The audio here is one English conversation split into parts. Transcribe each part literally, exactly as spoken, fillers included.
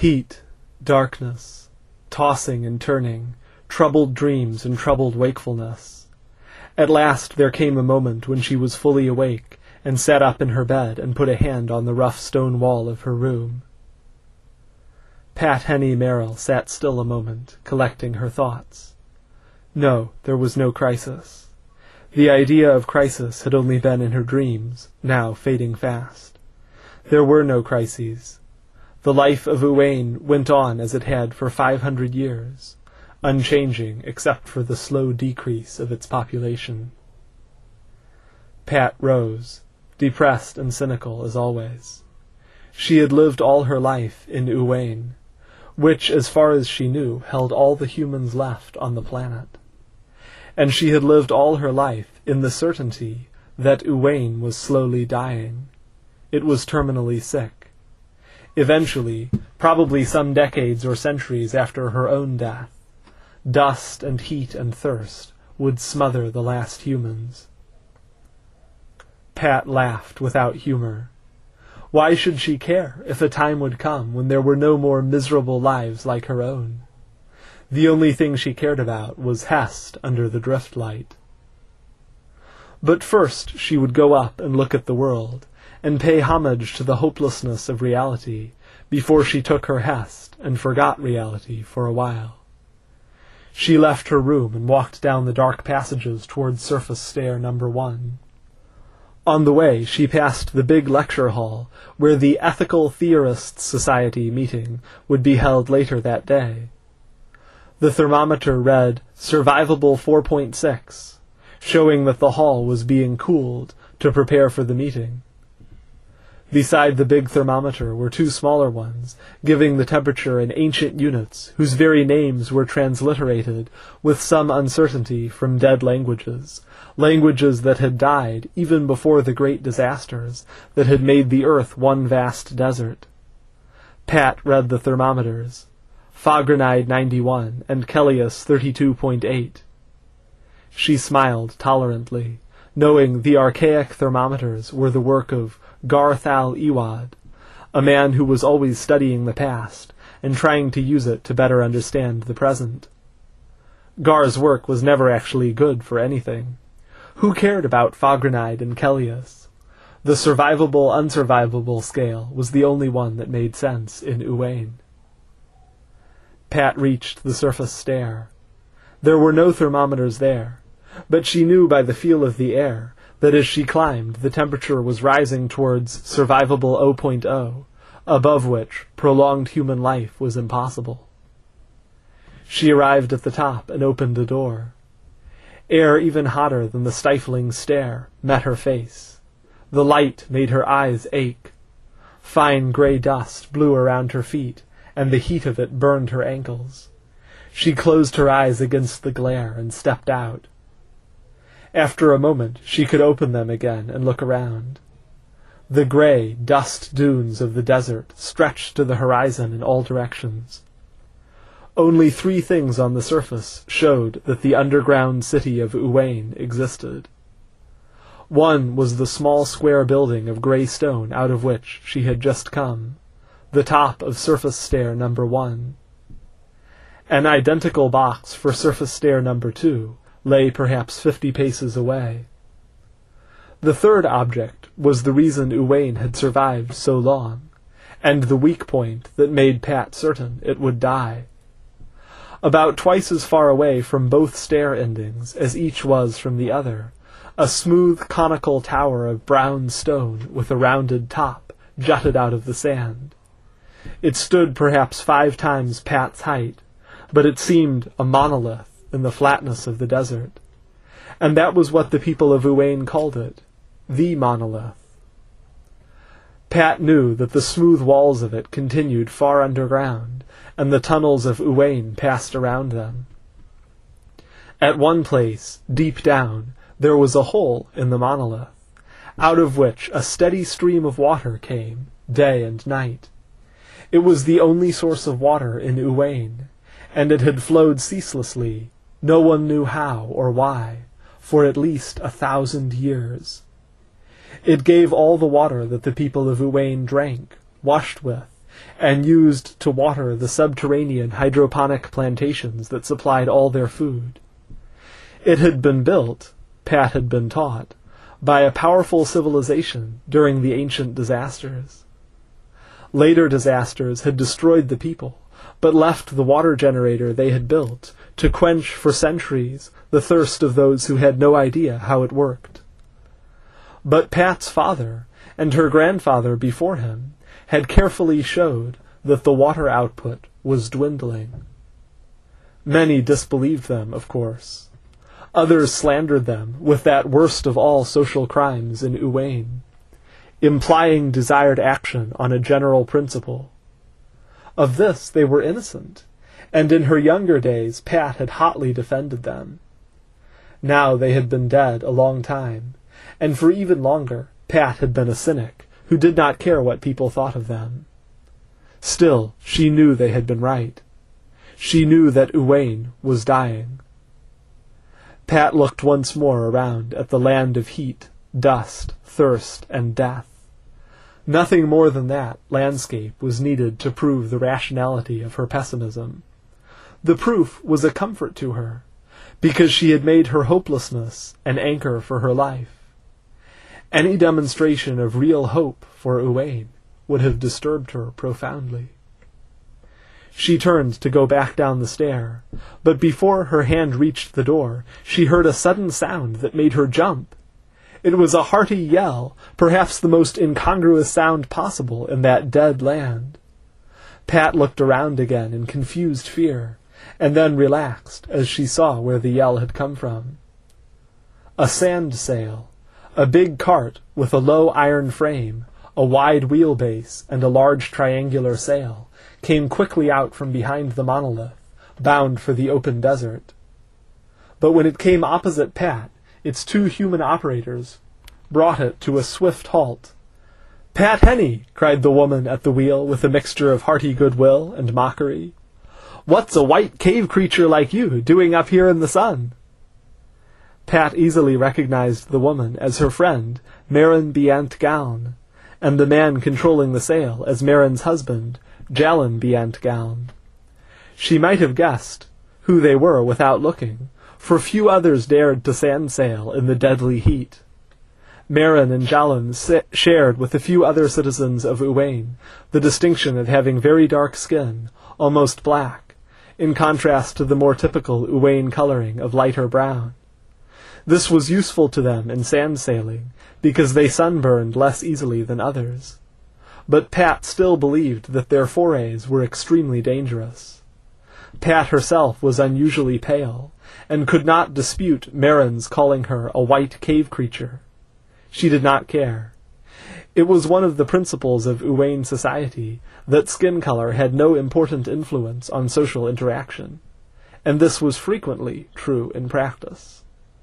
Heat, darkness, tossing and turning, troubled dreams and troubled wakefulness. At last there came a moment when she was fully awake, and sat up in her bed and put a hand on the rough stone wall of her room. Pat Henny Merrill sat still a moment, collecting her thoughts. No, there was no crisis. The idea of crisis had only been in her dreams, now fading fast. There were no crises. The life of Uwaine went on as it had for five hundred years, unchanging except for the slow decrease of its population. Pat rose, depressed and cynical as always. She had lived all her life in Uwaine, which, as far as she knew, held all the humans left on the planet. And she had lived all her life in the certainty that Uwaine was slowly dying. It was terminally sick. Eventually, probably some decades or centuries after her own death, dust and heat and thirst would smother the last humans. Pat laughed without humor. Why should she care if a time would come when there were no more miserable lives like her own? The only thing she cared about was Hest under the driftlight. But first she would go up and look at the world, and pay homage to the hopelessness of reality, before she took her Hest and forgot reality for a while. She left her room and walked down the dark passages towards surface stair number one. On the way, she passed the big lecture hall, where the Ethical Theorists' Society meeting would be held later that day. The thermometer read Survivable four point six, showing that the hall was being cooled to prepare for the meeting. Beside the big thermometer were two smaller ones, giving the temperature in ancient units whose very names were transliterated with some uncertainty from dead languages, languages that had died even before the great disasters that had made the earth one vast desert. Pat read the thermometers, Fagranide ninety-one and Kellius thirty-two point eight. She smiled tolerantly, knowing the archaic thermometers were the work of Garthal Iwad, a man who was always studying the past and trying to use it to better understand the present. Gar's work was never actually good for anything. Who cared about Fagranide and Kellius? The survivable-unsurvivable scale was the only one that made sense in Uwaine. Pat reached the surface stair. There were no thermometers there, but she knew by the feel of the air that as she climbed the temperature was rising towards survivable zero point zero, above which prolonged human life was impossible. She arrived at the top and opened a door. Air even hotter than the stifling stair met her face. The light made her eyes ache. Fine gray dust blew around her feet, and the heat of it burned her ankles. She closed her eyes against the glare and stepped out. After a moment she could open them again and look around. The gray dust dunes of the desert stretched to the horizon in all directions. Only three things on the surface showed that the underground city of Uwaine existed. One was the small square building of gray stone out of which she had just come, the top of surface stair number one. An identical box for surface stair number two lay perhaps fifty paces away. The third object was the reason Uwaine had survived so long, and the weak point that made Pat certain it would die. About twice as far away from both stair endings as each was from the other, a smooth conical tower of brown stone with a rounded top jutted out of the sand. It stood perhaps five times Pat's height, but it seemed a monolith in the flatness of the desert, and that was what the people of Uwaine called it, the monolith. Pat knew that the smooth walls of it continued far underground, and the tunnels of Uwaine passed around them. At one place, deep down, there was a hole in the monolith, out of which a steady stream of water came, day and night. It was the only source of water in Uwaine, and it had flowed ceaselessly, no one knew how or why, for at least a thousand years. It gave all the water that the people of Uwaine drank, washed with, and used to water the subterranean hydroponic plantations that supplied all their food. It had been built, Pat had been taught, by a powerful civilization during the ancient disasters. Later disasters had destroyed the people, but left the water generator they had built to quench for centuries the thirst of those who had no idea how it worked. But Pat's father, and her grandfather before him, had carefully showed that the water output was dwindling. Many disbelieved them, of course. Others slandered them with that worst of all social crimes in Uwain, implying desired action on a general principle. Of this they were innocent, and in her younger days Pat had hotly defended them. Now they had been dead a long time, and for even longer Pat had been a cynic who did not care what people thought of them. Still, she knew they had been right. She knew that Uwain was dying. Pat looked once more around at the land of heat, dust, thirst, and death. Nothing more than that landscape was needed to prove the rationality of her pessimism. The proof was a comfort to her, because she had made her hopelessness an anchor for her life. Any demonstration of real hope for Uwain would have disturbed her profoundly. She turned to go back down the stair, but before her hand reached the door, she heard a sudden sound that made her jump. It was a hearty yell, perhaps the most incongruous sound possible in that dead land. Pat looked around again in confused fear, and then relaxed as she saw where the yell had come from. A sand sail, a big cart with a low iron frame, a wide wheelbase, and a large triangular sail, came quickly out from behind the monolith, bound for the open desert. But when it came opposite Pat, its two human operators brought it to a swift halt. "Pat Henny!" cried the woman at the wheel with a mixture of hearty goodwill and mockery. "What's a white cave creature like you doing up here in the sun?" Pat easily recognized the woman as her friend, Marin Biant Galn, and the man controlling the sail as Marin's husband, Jalin Biant Galn. She might have guessed who they were without looking, for few others dared to sand sail in the deadly heat. Marin and Jalin shared with a few other citizens of Uwain the distinction of having very dark skin, almost black, in contrast to the more typical Uwain coloring of lighter brown. This was useful to them in sand sailing, because they sunburned less easily than others. But Pat still believed that their forays were extremely dangerous. Pat herself was unusually pale, and could not dispute Marin's calling her a white cave creature. She did not care. It was one of the principles of Uwain society that skin color had no important influence on social interaction, and this was frequently true in practice.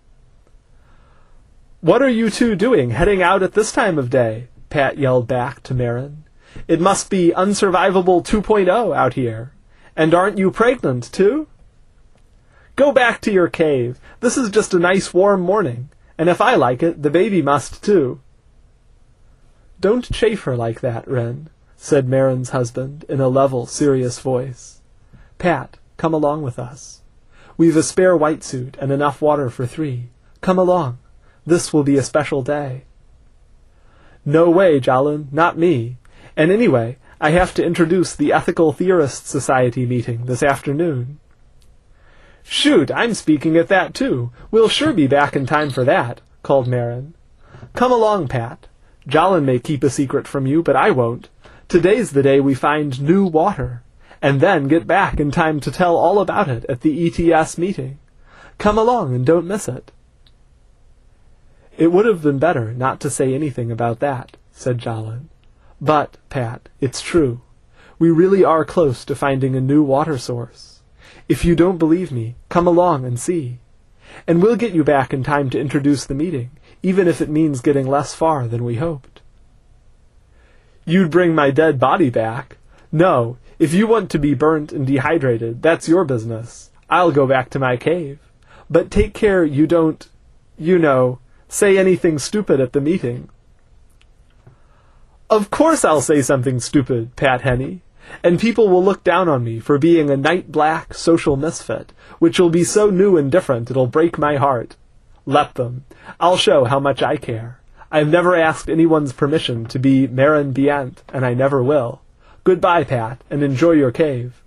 "What are you two doing heading out at this time of day?" Pat yelled back to Marin. "It must be Unsurvivable two point oh out here. And aren't you pregnant, too?" "Go back to your cave. This is just a nice warm morning, and if I like it, the baby must, too." "Don't chaff her like that, Wren," said Marin's husband in a level, serious voice. "Pat, come along with us. We've a spare white suit and enough water for three. Come along. This will be a special day." "No way, Jalin, not me. And anyway, I have to introduce the Ethical Theorists Society meeting this afternoon." "Shoot, I'm speaking at that too. We'll sure be back in time for that," called Marin. "Come along, Pat. Jalin may keep a secret from you, but I won't. Today's the day we find new water, and then get back in time to tell all about it at the E T S meeting. Come along and don't miss it." "It would have been better not to say anything about that," said Jalin. "But, Pat, it's true. We really are close to finding a new water source. If you don't believe me, come along and see. And we'll get you back in time to introduce the meeting, even if it means getting less far than we hoped." "You'd bring my dead body back? No, if you want to be burnt and dehydrated, that's your business. I'll go back to my cave. But take care you don't, you know, say anything stupid at the meeting." "Of course I'll say something stupid, Pat Henny. and people will look down on me for being a night-black social misfit, which will be so new and different it'll break my heart. Let them. I'll show how much I care. I've never asked anyone's permission to be Meren Bient, and I never will. Goodbye, Pat, and enjoy your cave."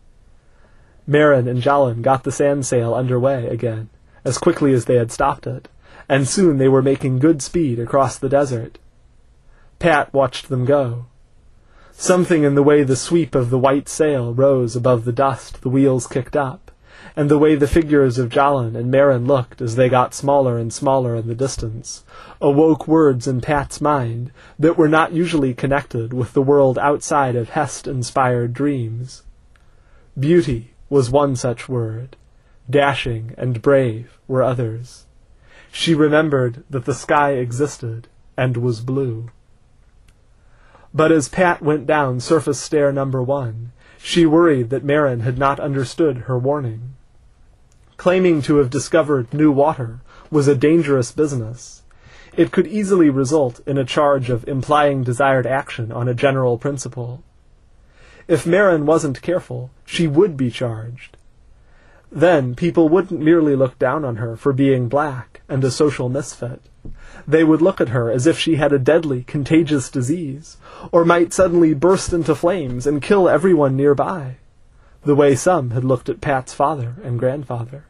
Meren and Djallin got the sand sail under way again, as quickly as they had stopped it, and soon they were making good speed across the desert. Pat watched them go. Something in the way the sweep of the white sail rose above the dust the wheels kicked up, and the way the figures of Djallin and Meren looked as they got smaller and smaller in the distance, awoke words in Pat's mind that were not usually connected with the world outside of Hest-inspired dreams. Beauty was one such word. Dashing and brave were others. She remembered that the sky existed and was blue. But as Pat went down surface stair number one, she worried that Meren had not understood her warning. Claiming to have discovered new water was a dangerous business. It could easily result in a charge of implying desired action on a general principle. If Meren wasn't careful, she would be charged. Then people wouldn't merely look down on her for being black and a social misfit. They would look at her as if she had a deadly, contagious disease, or might suddenly burst into flames and kill everyone nearby, the way some had looked at Pat's father and grandfather.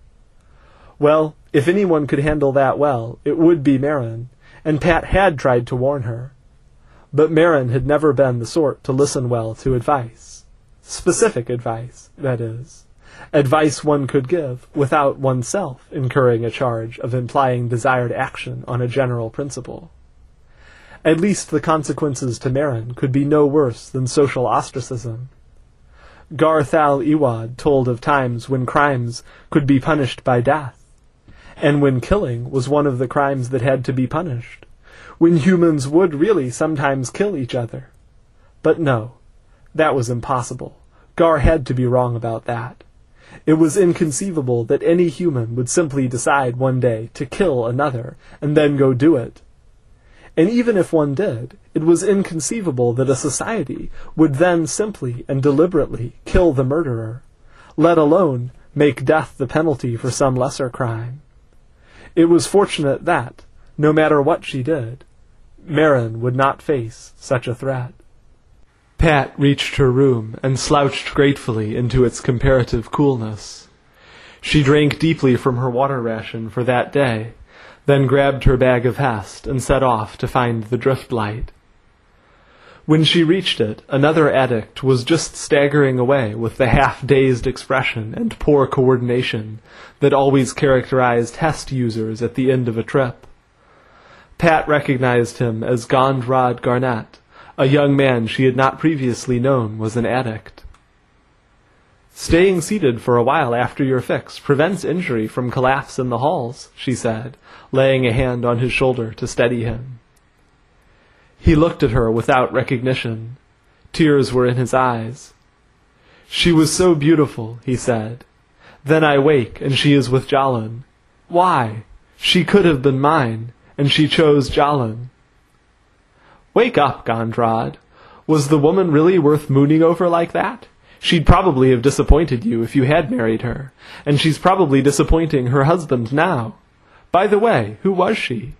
Well, if anyone could handle that well, it would be Meren, and Pat had tried to warn her. But Meren had never been the sort to listen well to advice. Specific advice, that is. Advice one could give without oneself incurring a charge of implying desired action on a general principle. At least the consequences to Meren could be no worse than social ostracism. Garthal Iwad told of times when crimes could be punished by death, and when killing was one of the crimes that had to be punished, when humans would really sometimes kill each other. But no, that was impossible. Gar had to be wrong about that. It was inconceivable that any human would simply decide one day to kill another and then go do it. And even if one did, it was inconceivable that a society would then simply and deliberately kill the murderer, let alone make death the penalty for some lesser crime. It was fortunate that, no matter what she did, Meren would not face such a threat. Pat reached her room and slouched gratefully into its comparative coolness. She drank deeply from her water ration for that day, then grabbed her bag of Hest and set off to find the drift light. When she reached it, another addict was just staggering away with the half-dazed expression and poor coordination that always characterized Hest users at the end of a trip. Pat recognized him as Gondrod Garnet, a young man she had not previously known was an addict. "Staying seated for a while after your fix prevents injury from collapse in the halls," she said, laying a hand on his shoulder to steady him. He looked at her without recognition. Tears were in his eyes. "She was so beautiful," he said. "Then I wake and she is with Djallin. Why? She could have been mine, and she chose Djallin." "Wake up, Gondrod. Was the woman really worth mooning over like that? She'd probably have disappointed you if you had married her, and she's probably disappointing her husband now. By the way, who was she?"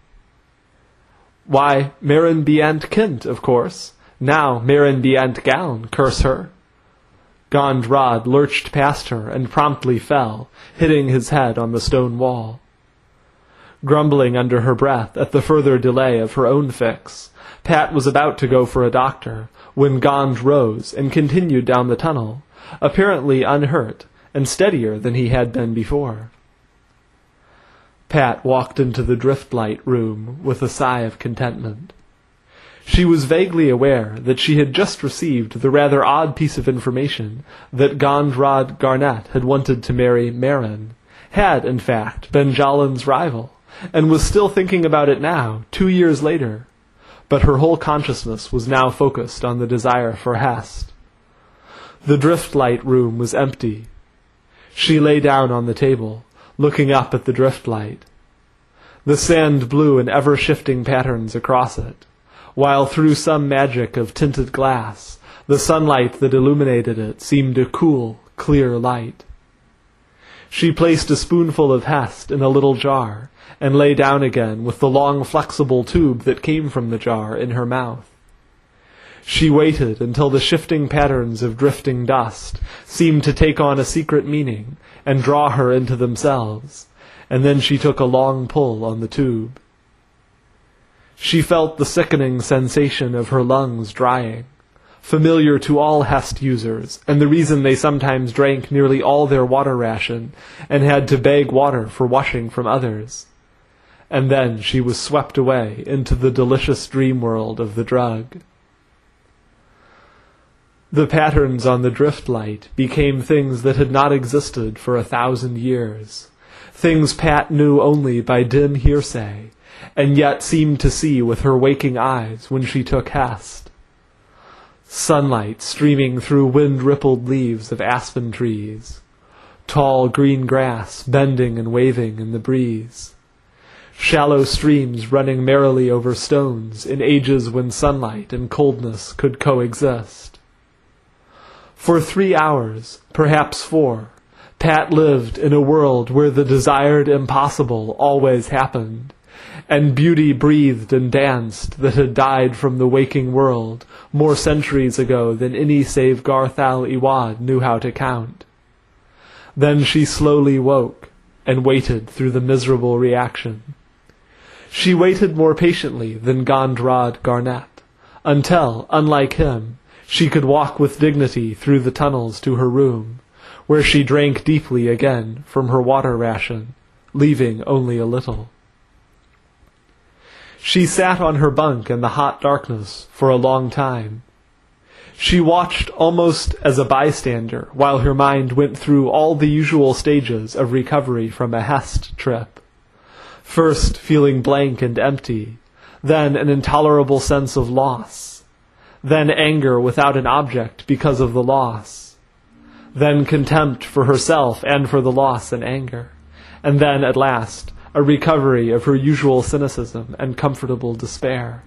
"Why, Meren Bient Kint, of course. Now Meren Bient Galn, curse her." Gondrod lurched past her and promptly fell, hitting his head on the stone wall. Grumbling under her breath at the further delay of her own fix, Pat was about to go for a doctor when Gond rose and continued down the tunnel, apparently unhurt and steadier than he had been before. Pat walked into the driftlight room with a sigh of contentment. She was vaguely aware that she had just received the rather odd piece of information that Gondrod Garnet had wanted to marry Meren, had, in fact, been Djallin's rival, and was still thinking about it now, two years later. But her whole consciousness was now focused on the desire for Hest. The driftlight room was empty. She lay down on the table, looking up at the driftlight. The sand blew in ever-shifting patterns across it, while through some magic of tinted glass, The sunlight that illuminated it seemed a cool, clear light. She placed a spoonful of Hest in a little jar, and lay down again with the long flexible tube that came from the jar in her mouth. She waited until the shifting patterns of drifting dust seemed to take on a secret meaning and draw her into themselves, and then she took a long pull on the tube. She felt the sickening sensation of her lungs drying, familiar to all Hest users, and the reason they sometimes drank nearly all their water ration and had to beg water for washing from others. And then she was swept away into the delicious dream world of the drug. The patterns on the drift light became things that had not existed for a thousand years, things Pat knew only by dim hearsay, and yet seemed to see with her waking eyes when she took Hest. Sunlight streaming through wind-rippled leaves of aspen trees, tall green grass bending and waving in the breeze, shallow streams running merrily over stones in ages when sunlight and coldness could coexist. For three hours, perhaps four, Pat lived in a world where the desired impossible always happened, and beauty breathed and danced that had died from the waking world more centuries ago than any save Garthal Iwad knew how to count. Then she slowly woke and waited through the miserable reaction. She waited more patiently than Gondrod Garnet, until, unlike him, she could walk with dignity through the tunnels to her room, where she drank deeply again from her water ration, leaving only a little. She sat on her bunk in the hot darkness for a long time. She watched almost as a bystander while her mind went through all the usual stages of recovery from a Hest trip. First feeling blank and empty, then an intolerable sense of loss, then anger without an object because of the loss, then contempt for herself and for the loss and anger, and then, at last, a recovery of her usual cynicism and comfortable despair.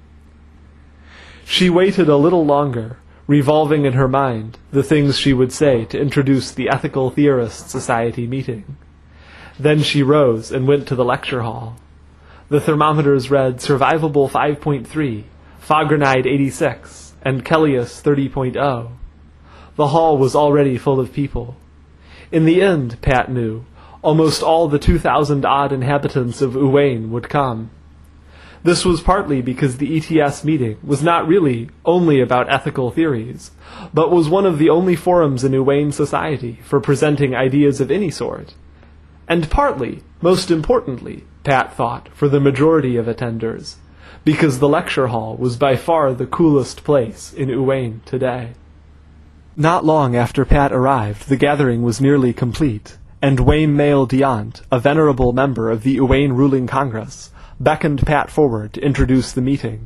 She waited a little longer, revolving in her mind the things she would say to introduce the Ethical Theorists Society meeting. Then she rose and went to the lecture hall. The thermometers read Survivable five point three, Fagrenide eighty-six, and Kellius thirty point oh. The hall was already full of people. In the end, Pat knew, almost all the two thousand odd inhabitants of Uwain would come. This was partly because the E T S meeting was not really only about ethical theories, but was one of the only forums in Uwain society for presenting ideas of any sort. And partly, most importantly, Pat thought, for the majority of attenders, because the lecture hall was by far the coolest place in Uwain today. Not long after Pat arrived, the gathering was nearly complete, and Wayne Mail Diant, a venerable member of the Uwain ruling Congress, beckoned Pat forward to introduce the meeting.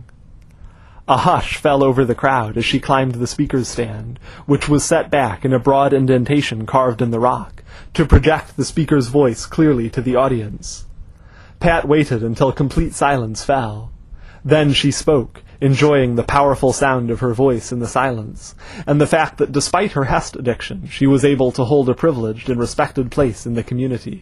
A hush fell over the crowd as she climbed the speaker's stand, which was set back in a broad indentation carved in the rock, to project the speaker's voice clearly to the audience. Pat waited until complete silence fell. Then she spoke, enjoying the powerful sound of her voice in the silence, and the fact that despite her Hest addiction, she was able to hold a privileged and respected place in the community.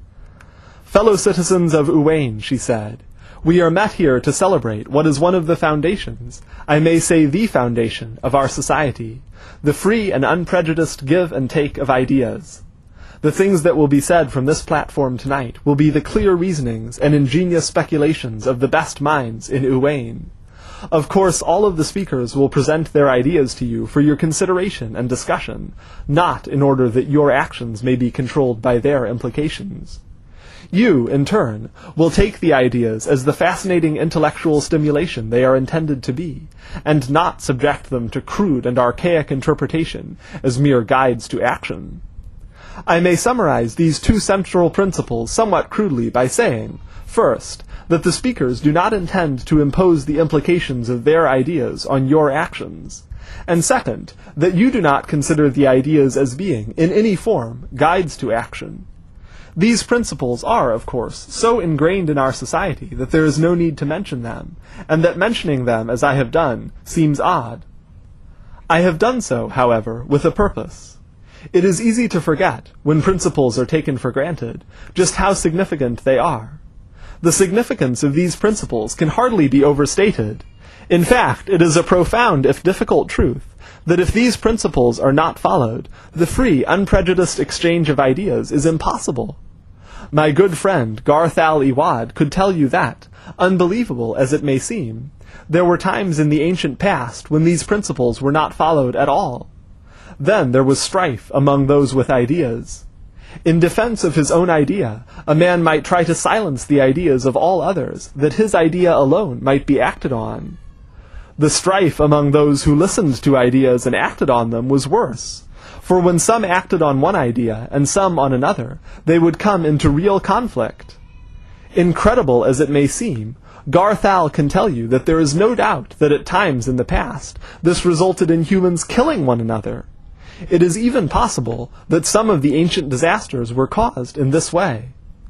"Fellow citizens of Uwain," she said, "we are met here to celebrate what is one of the foundations, I may say the foundation, of our society, the free and unprejudiced give and take of ideas. The things that will be said from this platform tonight will be the clear reasonings and ingenious speculations of the best minds in Uwain. Of course, all of the speakers will present their ideas to you for your consideration and discussion, not in order that your actions may be controlled by their implications. You, in turn, will take the ideas as the fascinating intellectual stimulation they are intended to be, and not subject them to crude and archaic interpretation as mere guides to action. I may summarize these two central principles somewhat crudely by saying, first, that the speakers do not intend to impose the implications of their ideas on your actions, and second, that you do not consider the ideas as being, in any form, guides to action. These principles are, of course, so ingrained in our society that there is no need to mention them, and that mentioning them, as I have done, seems odd. I have done so, however, with a purpose. It is easy to forget, when principles are taken for granted, just how significant they are. The significance of these principles can hardly be overstated. In fact, it is a profound, if difficult, truth that if these principles are not followed, the free, unprejudiced exchange of ideas is impossible. My good friend Garth Al Iwad could tell you that, unbelievable as it may seem, there were times in the ancient past when these principles were not followed at all. Then there was strife among those with ideas. In defense of his own idea, a man might try to silence the ideas of all others, that his idea alone might be acted on. The strife among those who listened to ideas and acted on them was worse, for when some acted on one idea and some on another, they would come into real conflict. Incredible as it may seem, Garth Al can tell you that there is no doubt that at times in the past this resulted in humans killing one another. It is even possible that some of the ancient disasters were caused in this way.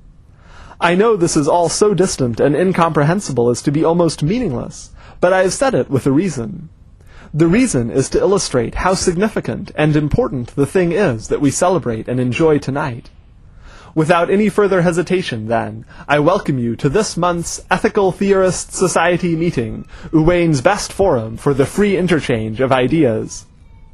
I know this is all so distant and incomprehensible as to be almost meaningless, but I have said it with a reason. The reason is to illustrate how significant and important the thing is that we celebrate and enjoy tonight. Without any further hesitation, then, I welcome you to this month's Ethical Theorists Society meeting, Uwain's best forum for the free interchange of ideas.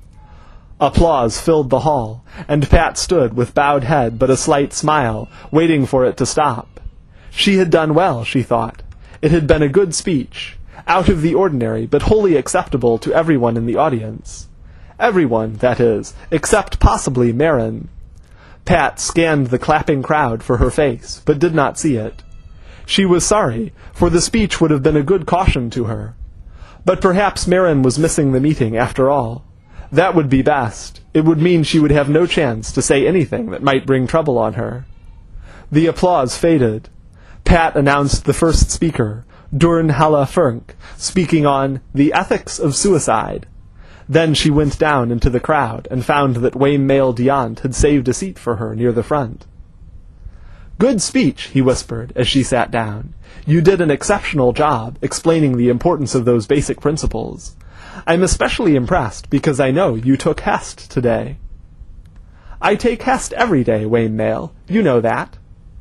Applause filled the hall, and Pat stood with bowed head but a slight smile, waiting for it to stop. She had done well, she thought. It had been a good speech, out of the ordinary but wholly acceptable to everyone in the audience. Everyone, that is, except possibly Marin. Pat scanned the clapping crowd for her face, but did not see it. She was sorry, for the speech would have been a good caution to her. But perhaps Marin was missing the meeting after all. That would be best. It would mean she would have no chance to say anything that might bring trouble on her. The applause faded. Pat announced the first speaker, Durn Halla Furnk, speaking on The Ethics of Suicide. Then she went down into the crowd and found that Wayne Mail Diant had saved a seat for her near the front. "Good speech," he whispered as she sat down. "You did an exceptional job explaining the importance of those basic principles. I'm especially impressed because I know you took Hest today." "I take Hest every day, Wayne Mail. You know that."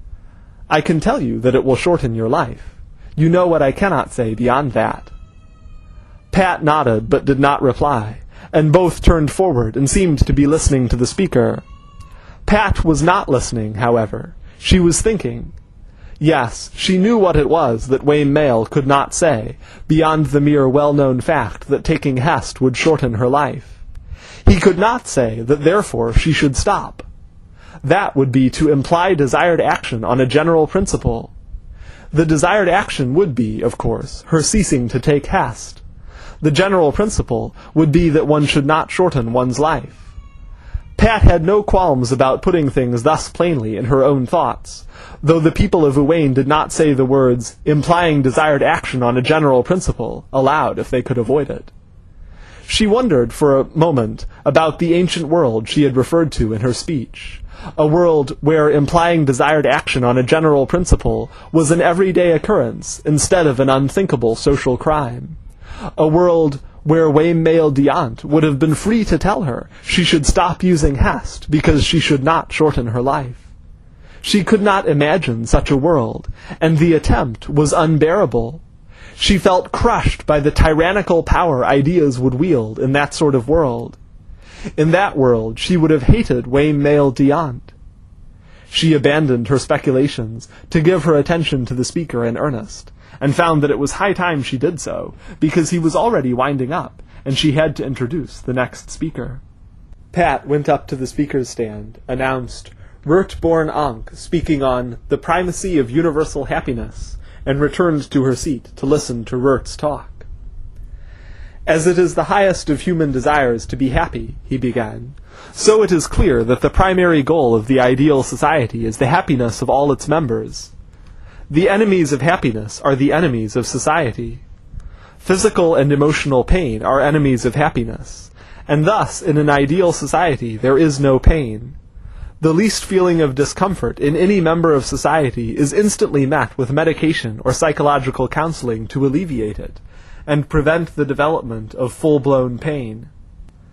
"I can tell you that it will shorten your life. You know what I cannot say beyond that." Pat nodded but did not reply, and both turned forward and seemed to be listening to the speaker. Pat was not listening, however. She was thinking. Yes, she knew what it was that Wayne Mail could not say, beyond the mere well-known fact that taking Hest would shorten her life. He could not say that therefore she should stop. That would be to imply desired action on a general principle. The desired action would be, of course, her ceasing to take Hest. The general principle would be that one should not shorten one's life. Pat had no qualms about putting things thus plainly in her own thoughts, though the people of Uwain did not say the words, implying desired action on a general principle, aloud if they could avoid it. She wondered for a moment about the ancient world she had referred to in her speech, a world where implying desired action on a general principle was an everyday occurrence instead of an unthinkable social crime. A world where Wayne Mail Diant would have been free to tell her she should stop using Hest because she should not shorten her life. She could not imagine such a world, and the attempt was unbearable. She felt crushed by the tyrannical power ideas would wield in that sort of world. In that world she would have hated Wayne Mail Diant. She abandoned her speculations to give her attention to the speaker in earnest, and found that it was high time she did so, because he was already winding up, and she had to introduce the next speaker. Pat went up to the speaker's stand, announced Rurt Born Ankh speaking on The Primacy of Universal Happiness, and returned to her seat to listen to Rurt's talk. "As it is the highest of human desires to be happy," he began, "so it is clear that the primary goal of the ideal society is the happiness of all its members. The enemies of happiness are the enemies of society. Physical and emotional pain are enemies of happiness, and thus in an ideal society there is no pain. The least feeling of discomfort in any member of society is instantly met with medication or psychological counseling to alleviate it, and prevent the development of full-blown pain.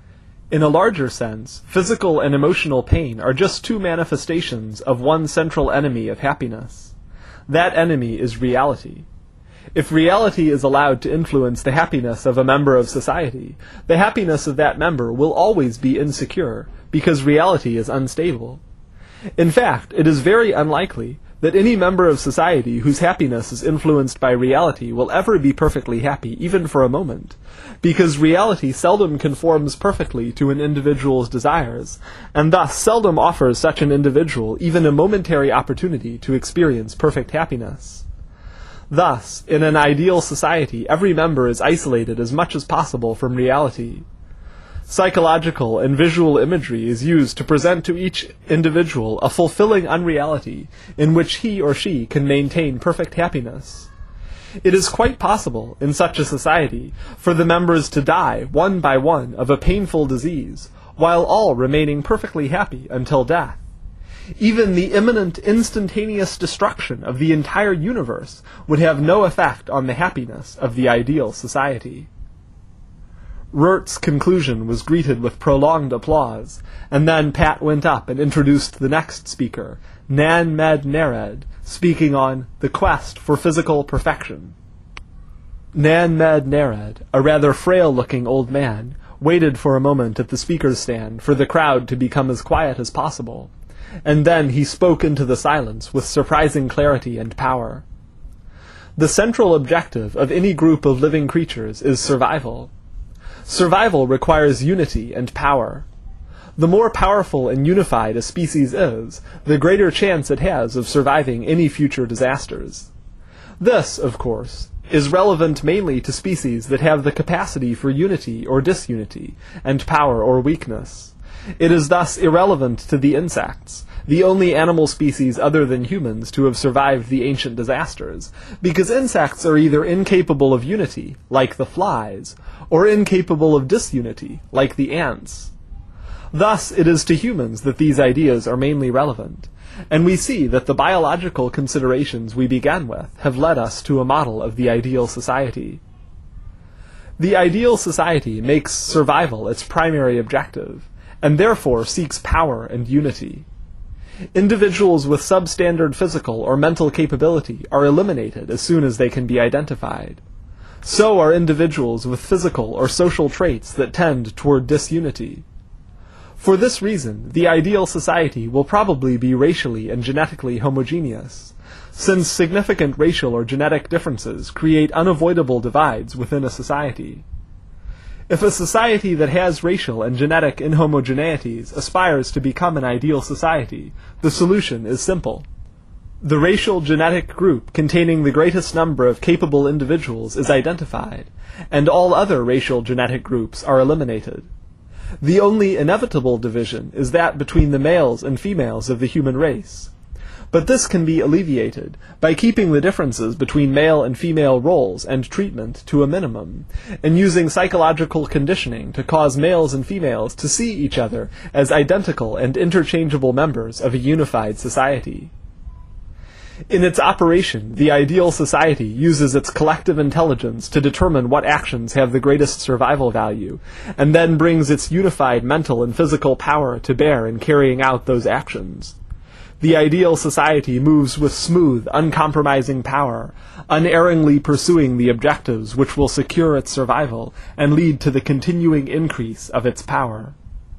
In a larger sense, physical and emotional pain are just two manifestations of one central enemy of happiness. That enemy is reality. If reality is allowed to influence the happiness of a member of society, the happiness of that member will always be insecure, because reality is unstable. In fact, it is very unlikely that any member of society whose happiness is influenced by reality will ever be perfectly happy, even for a moment, because reality seldom conforms perfectly to an individual's desires, and thus seldom offers such an individual even a momentary opportunity to experience perfect happiness. Thus, in an ideal society, every member is isolated as much as possible from reality. Psychological and visual imagery is used to present to each individual a fulfilling unreality in which he or she can maintain perfect happiness. It is quite possible, in such a society, for the members to die, one by one, of a painful disease, while all remaining perfectly happy until death. Even the imminent, instantaneous destruction of the entire universe would have no effect on the happiness of the ideal society. Rort's conclusion was greeted with prolonged applause, and then Pat went up and introduced the next speaker, Nan Med Nered, speaking on The Quest for Physical Perfection. Nan Med Nered, a rather frail-looking old man, waited for a moment at the speaker's stand for the crowd to become as quiet as possible, and then he spoke into the silence with surprising clarity and power. The central objective of any group of living creatures is survival. Survival requires unity and power. The more powerful and unified a species is, the greater chance it has of surviving any future disasters. This, of course, is relevant mainly to species that have the capacity for unity or disunity, and power or weakness. It is thus irrelevant to the insects, the only animal species other than humans to have survived the ancient disasters, because insects are either incapable of unity, like the flies, or incapable of disunity, like the ants. Thus, it is to humans that these ideas are mainly relevant, and we see that the biological considerations we began with have led us to a model of the ideal society. The ideal society makes survival its primary objective, and therefore seeks power and unity. Individuals with substandard physical or mental capability are eliminated as soon as they can be identified. So are individuals with physical or social traits that tend toward disunity. For this reason, the ideal society will probably be racially and genetically homogeneous, since significant racial or genetic differences create unavoidable divides within a society. If a society that has racial and genetic inhomogeneities aspires to become an ideal society, the solution is simple. The racial genetic group containing the greatest number of capable individuals is identified, and all other racial genetic groups are eliminated. The only inevitable division is that between the males and females of the human race. But this can be alleviated by keeping the differences between male and female roles and treatment to a minimum, and using psychological conditioning to cause males and females to see each other as identical and interchangeable members of a unified society. In its operation, the ideal society uses its collective intelligence to determine what actions have the greatest survival value, and then brings its unified mental and physical power to bear in carrying out those actions. The ideal society moves with smooth, uncompromising power, unerringly pursuing the objectives which will secure its survival and lead to the continuing increase of its power.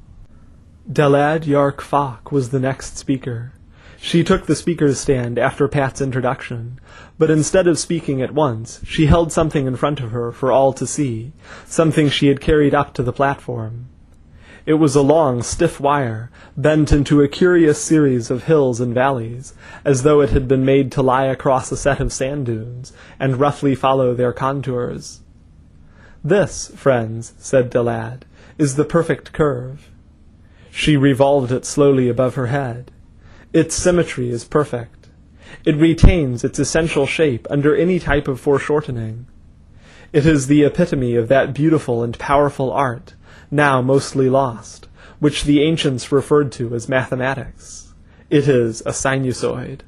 Dalad Yark Fok was the next speaker. She took the speaker's stand after Pat's introduction, but instead of speaking at once, she held something in front of her for all to see, something she had carried up to the platform. It was a long, stiff wire, bent into a curious series of hills and valleys, as though it had been made to lie across a set of sand dunes, and roughly follow their contours. "This, friends," said Dalad, "is the perfect curve." She revolved it slowly above her head. Its symmetry is perfect. It retains its essential shape under any type of foreshortening. It is the epitome of that beautiful and powerful art, now mostly lost, which the ancients referred to as mathematics. It is a sinusoid.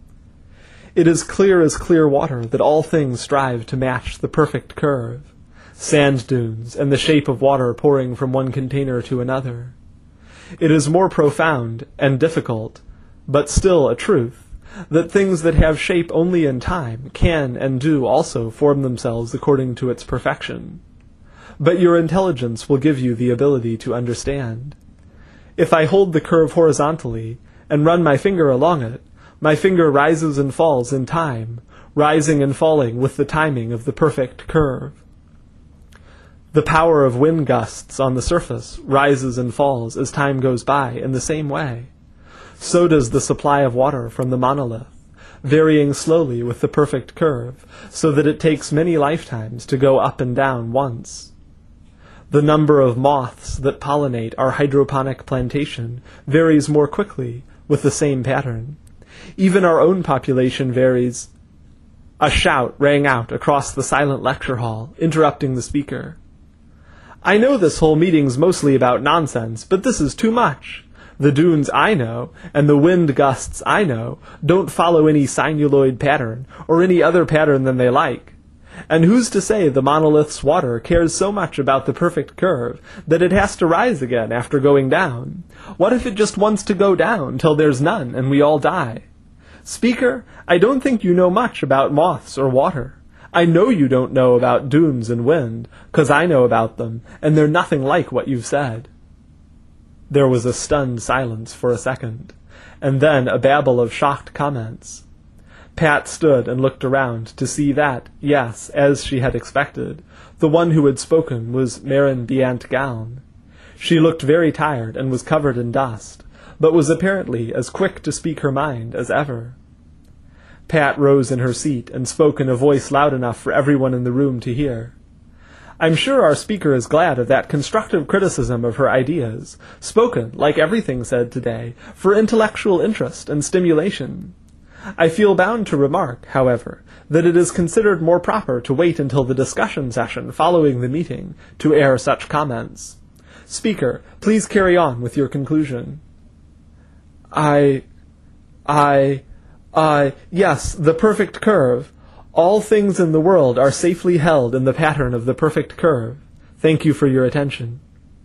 It is clear as clear water that all things strive to match the perfect curve. sand dunes, and the shape of water pouring from one container to another. It is more profound and difficult, but still a truth, that things that have shape only in time can and do also form themselves according to its perfection. But your intelligence will give you the ability to understand. If I hold the curve horizontally and run my finger along it, my finger rises and falls in time, rising and falling with the timing of the perfect curve. The power of wind gusts on the surface rises and falls as time goes by in the same way. So does the supply of water from the monolith, varying slowly with the perfect curve, so that it takes many lifetimes to go up and down once. The number of moths that pollinate our hydroponic plantation varies more quickly with the same pattern. Even our own population varies. A shout rang out across the silent lecture hall, interrupting the speaker. I know this whole meeting's mostly about nonsense, but this is too much. The dunes I know, and the wind gusts I know, don't follow any sinuloid pattern, or any other pattern than they like. And who's to say the monolith's water cares so much about the perfect curve that it has to rise again after going down? What if it just wants to go down till there's none and we all die? Speaker, I don't think you know much about moths or water. I know you don't know about dunes and wind, 'cause I know about them, and they're nothing like what you've said. There was a stunned silence for a second, and then a babble of shocked comments. Pat stood and looked around to see that, yes, as she had expected, the one who had spoken was Maren Bient Galn. She looked very tired and was covered in dust, but was apparently as quick to speak her mind as ever. Pat rose in her seat and spoke in a voice loud enough for everyone in the room to hear. I'm sure our speaker is glad of that constructive criticism of her ideas, spoken, like everything said today, for intellectual interest and stimulation. I feel bound to remark, however, that it is considered more proper to wait until the discussion session following the meeting to air such comments. Speaker, please carry on with your conclusion. I... I... I... Yes, the perfect curve. All things in the world are safely held in the pattern of the perfect curve. Thank you for your attention.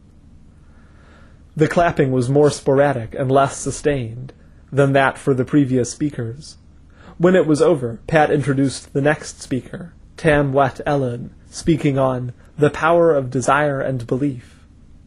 The clapping was more sporadic and less sustained than that for the previous speakers. When it was over, Pat introduced the next speaker, Tam Wet Ellen, speaking on the power of desire and belief.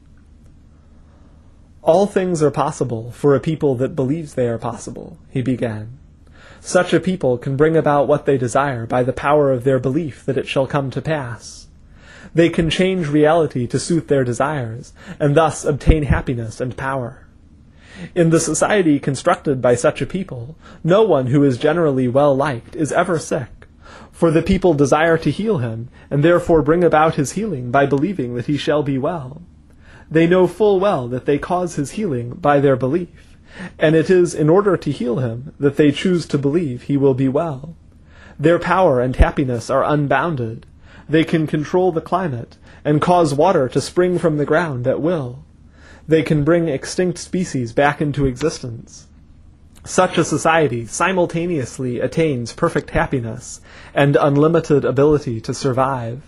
All things are possible for a people that believes they are possible, he began. Such a people can bring about what they desire by the power of their belief that it shall come to pass. They can change reality to suit their desires, and thus obtain happiness and power. In the society constructed by such a people, no one who is generally well-liked is ever sick, for the people desire to heal him, and therefore bring about his healing by believing that he shall be well. They know full well that they cause his healing by their belief, and it is in order to heal him that they choose to believe he will be well. Their power and happiness are unbounded. They can control the climate, and cause water to spring from the ground at will. They can bring extinct species back into existence. Such a society simultaneously attains perfect happiness and unlimited ability to survive.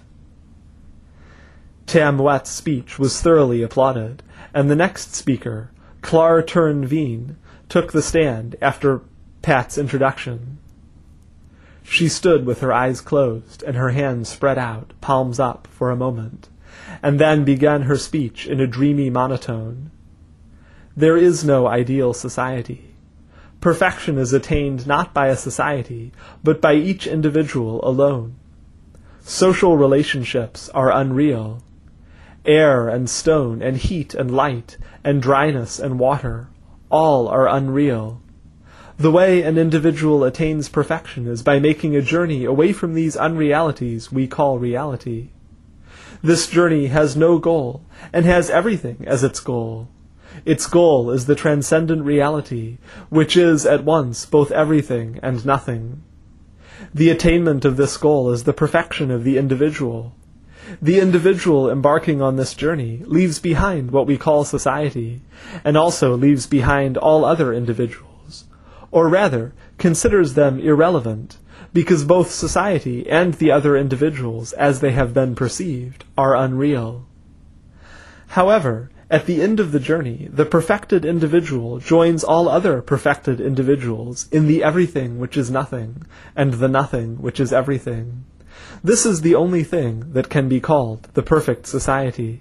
Tam Wet's speech was thoroughly applauded, and the next speaker, Clar Tern Veen, took the stand after Pat's introduction. She stood with her eyes closed and her hands spread out, palms up, for a moment, and then began her speech in a dreamy monotone. There is no ideal society. Perfection is attained not by a society, but by each individual alone. Social relationships are unreal. Air and stone and heat and light and dryness and water, all are unreal. The way an individual attains perfection is by making a journey away from these unrealities we call reality. This journey has no goal, and has everything as its goal. Its goal is the transcendent reality, which is at once both everything and nothing. The attainment of this goal is the perfection of the individual. The individual embarking on this journey leaves behind what we call society, and also leaves behind all other individuals, or rather, considers them irrelevant, because both society and the other individuals, as they have been perceived, are unreal. However, at the end of the journey, the perfected individual joins all other perfected individuals in the everything which is nothing, and the nothing which is everything. This is the only thing that can be called the perfect society.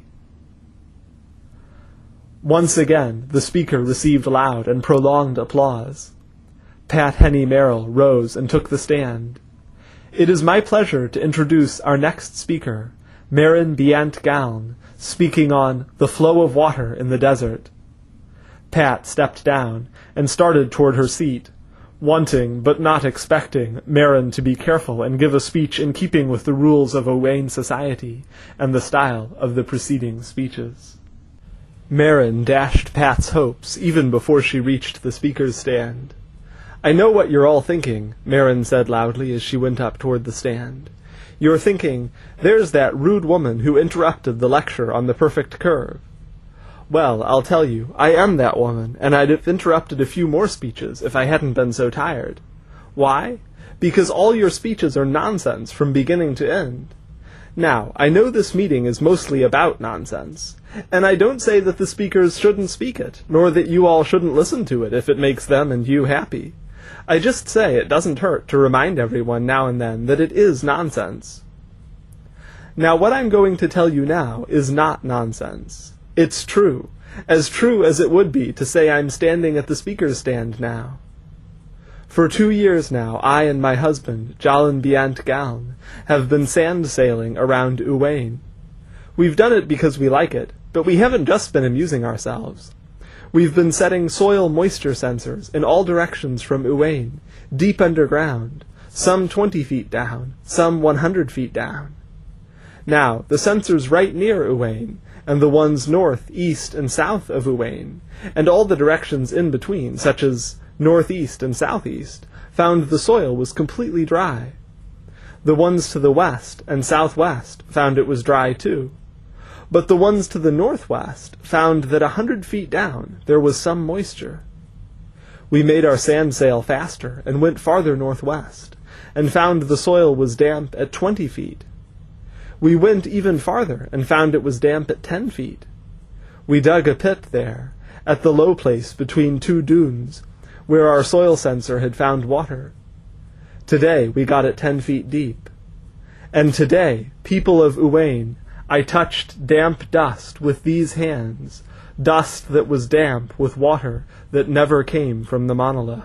Once again, the speaker received loud and prolonged applause. Pat Henny Merrill rose and took the stand. It is my pleasure to introduce our next speaker, Maren Beant Galn, speaking on The Flow of Water in the Desert. Pat stepped down and started toward her seat, wanting but not expecting Maren to be careful and give a speech in keeping with the rules of Owain society and the style of the preceding speeches. Maren dashed Pat's hopes even before she reached the speaker's stand. "I know what you're all thinking," Maren said loudly as she went up toward the stand. "You're thinking, there's that rude woman who interrupted the lecture on the perfect curve. Well, I'll tell you, I am that woman, and I'd have interrupted a few more speeches if I hadn't been so tired. Why? Because all your speeches are nonsense from beginning to end. Now, I know this meeting is mostly about nonsense, and I don't say that the speakers shouldn't speak it, nor that you all shouldn't listen to it if it makes them and you happy. I just say it doesn't hurt to remind everyone now and then that it is nonsense. Now, what I'm going to tell you now is not nonsense. It's true, as true as it would be to say I'm standing at the speaker's stand now. For two years now, I and my husband, Jallan Beant Galn, have been sand sailing around Uwain. We've done it because we like it, but we haven't just been amusing ourselves. We've been setting soil moisture sensors in all directions from Uwain, deep underground, some twenty feet down, some one hundred feet down. Now, the sensors right near Uwain, and the ones north, east, and south of Uwain, and all the directions in between, such as northeast and southeast, found the soil was completely dry. The ones to the west and southwest found it was dry too. But the ones to the northwest found that a hundred feet down there was some moisture. We made our sand sail faster and went farther northwest, and found the soil was damp at twenty feet. We went even farther and found it was damp at ten feet. We dug a pit there, at the low place between two dunes, where our soil sensor had found water. Today we got it ten feet deep. And today, people of Uwain, I touched damp dust with these hands, dust that was damp with water that never came from the monolith.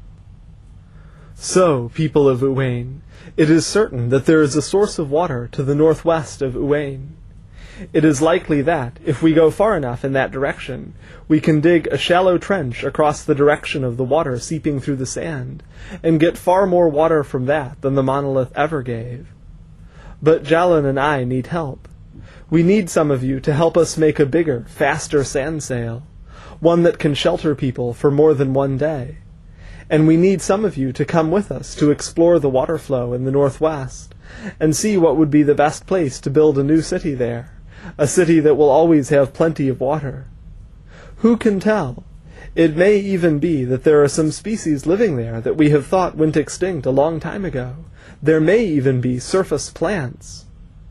So, people of Uwain, it is certain that there is a source of water to the northwest of Uwain. It is likely that, if we go far enough in that direction, we can dig a shallow trench across the direction of the water seeping through the sand, and get far more water from that than the monolith ever gave. But Jallan and I need help. We need some of you to help us make a bigger, faster sand sail, one that can shelter people for more than one day. And we need some of you to come with us to explore the water flow in the northwest, and see what would be the best place to build a new city there, a city that will always have plenty of water. Who can tell? It may even be that there are some species living there that we have thought went extinct a long time ago. There may even be surface plants.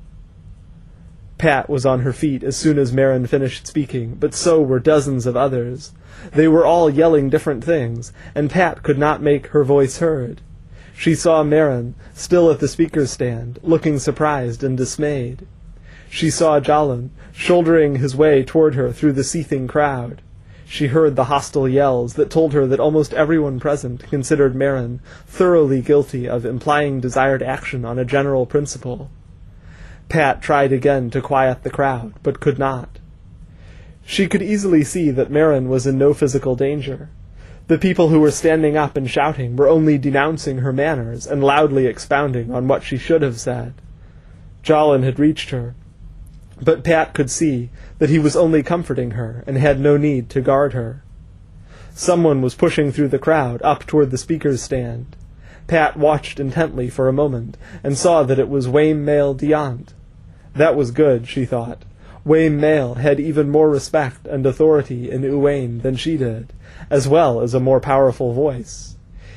Pat was on her feet as soon as Maren finished speaking, but so were dozens of others. They were all yelling different things, and Pat could not make her voice heard. She saw Maren, still at the speaker's stand, looking surprised and dismayed. She saw Jallan, shouldering his way toward her through the seething crowd. She heard the hostile yells that told her that almost everyone present considered Maren thoroughly guilty of implying desired action on a general principle. Pat tried again to quiet the crowd, but could not. She could easily see that Maren was in no physical danger. The people who were standing up and shouting were only denouncing her manners and loudly expounding on what she should have said. Jallan had reached her, but Pat could see that he was only comforting her and had no need to guard her. Someone was pushing through the crowd up toward the speaker's stand. Pat watched intently for a moment and saw that it was Wame Mael Diant. That was good, she thought. Wame Mael had even more respect and authority in Uwain than she did, as well as a more powerful voice.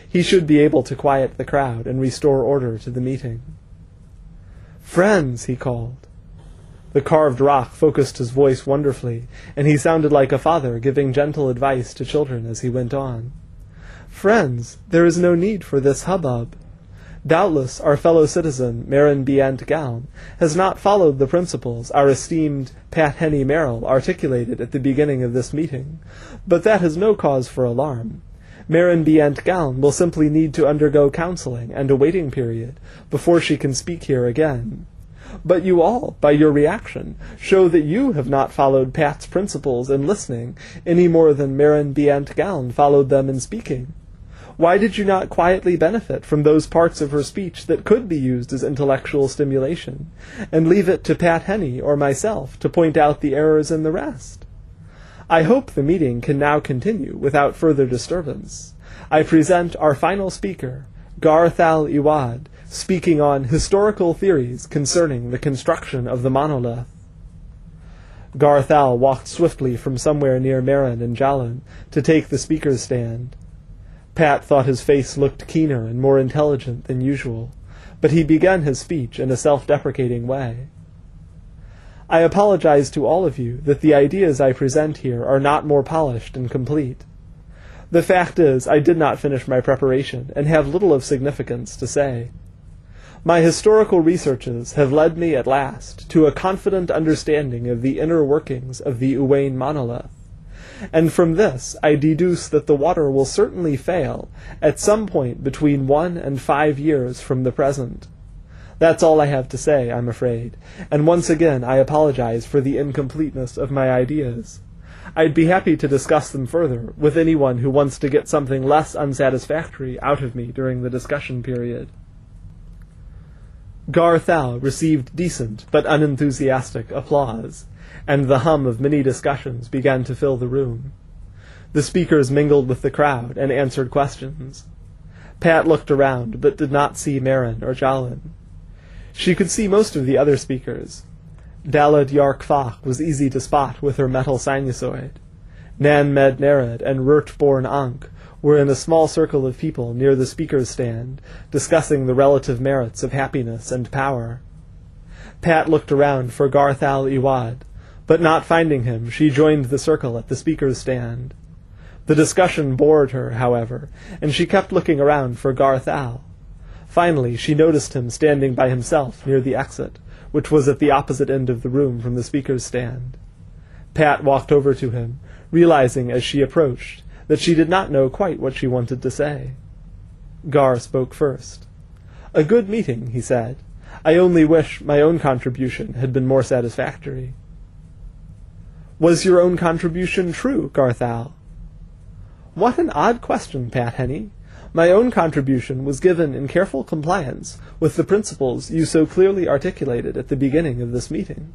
He should be able to quiet the crowd and restore order to the meeting. "Friends," he called. The carved rock focused his voice wonderfully, and he sounded like a father giving gentle advice to children as he went on. "Friends, there is no need for this hubbub. Doubtless our fellow citizen, Marin Biant Galm, has not followed the principles our esteemed Pat Henny Merrill articulated at the beginning of this meeting, but that is no cause for alarm. Marin Biant Galm will simply need to undergo counseling and a waiting period before she can speak here again. But you all, by your reaction, show that you have not followed Pat's principles in listening any more than Marin Biant Galm followed them in speaking. Why did you not quietly benefit from those parts of her speech that could be used as intellectual stimulation, and leave it to Pat Henny or myself to point out the errors in the rest? I hope the meeting can now continue without further disturbance. I present our final speaker, Garthal Iwad, speaking on historical theories concerning the construction of the monolith." Garthal walked swiftly from somewhere near Marin and Jalin to take the speaker's stand. Pat thought his face looked keener and more intelligent than usual, but he began his speech in a self-deprecating way. "I apologize to all of you that the ideas I present here are not more polished and complete. The fact is, I did not finish my preparation and have little of significance to say. My historical researches have led me at last to a confident understanding of the inner workings of the Uwain monolith, and from this I deduce that the water will certainly fail at some point between one and five years from the present. That's all I have to say, I'm afraid, and once again I apologize for the incompleteness of my ideas. I'd be happy to discuss them further with anyone who wants to get something less unsatisfactory out of me during the discussion period." Garthal received decent but unenthusiastic applause, and the hum of many discussions began to fill the room. The speakers mingled with the crowd and answered questions. Pat looked around, but did not see Marin or Jalin. She could see most of the other speakers. Dalad Yark Fach was easy to spot with her metal sinusoid. Nan Med Nered and Rurtborn Ankh were in a small circle of people near the speaker's stand, discussing the relative merits of happiness and power. Pat looked around for Garthal Iwad, but not finding him, she joined the circle at the speaker's stand. The discussion bored her, however, and she kept looking around for Garthal. Finally, she noticed him standing by himself near the exit, which was at the opposite end of the room from the speaker's stand. Pat walked over to him, realizing as she approached that she did not know quite what she wanted to say. Gar spoke first. "A good meeting," he said. "I only wish my own contribution had been more satisfactory." "Was your own contribution true, Garthal?" "What an odd question, Pat Henny. My own contribution was given in careful compliance with the principles you so clearly articulated at the beginning of this meeting."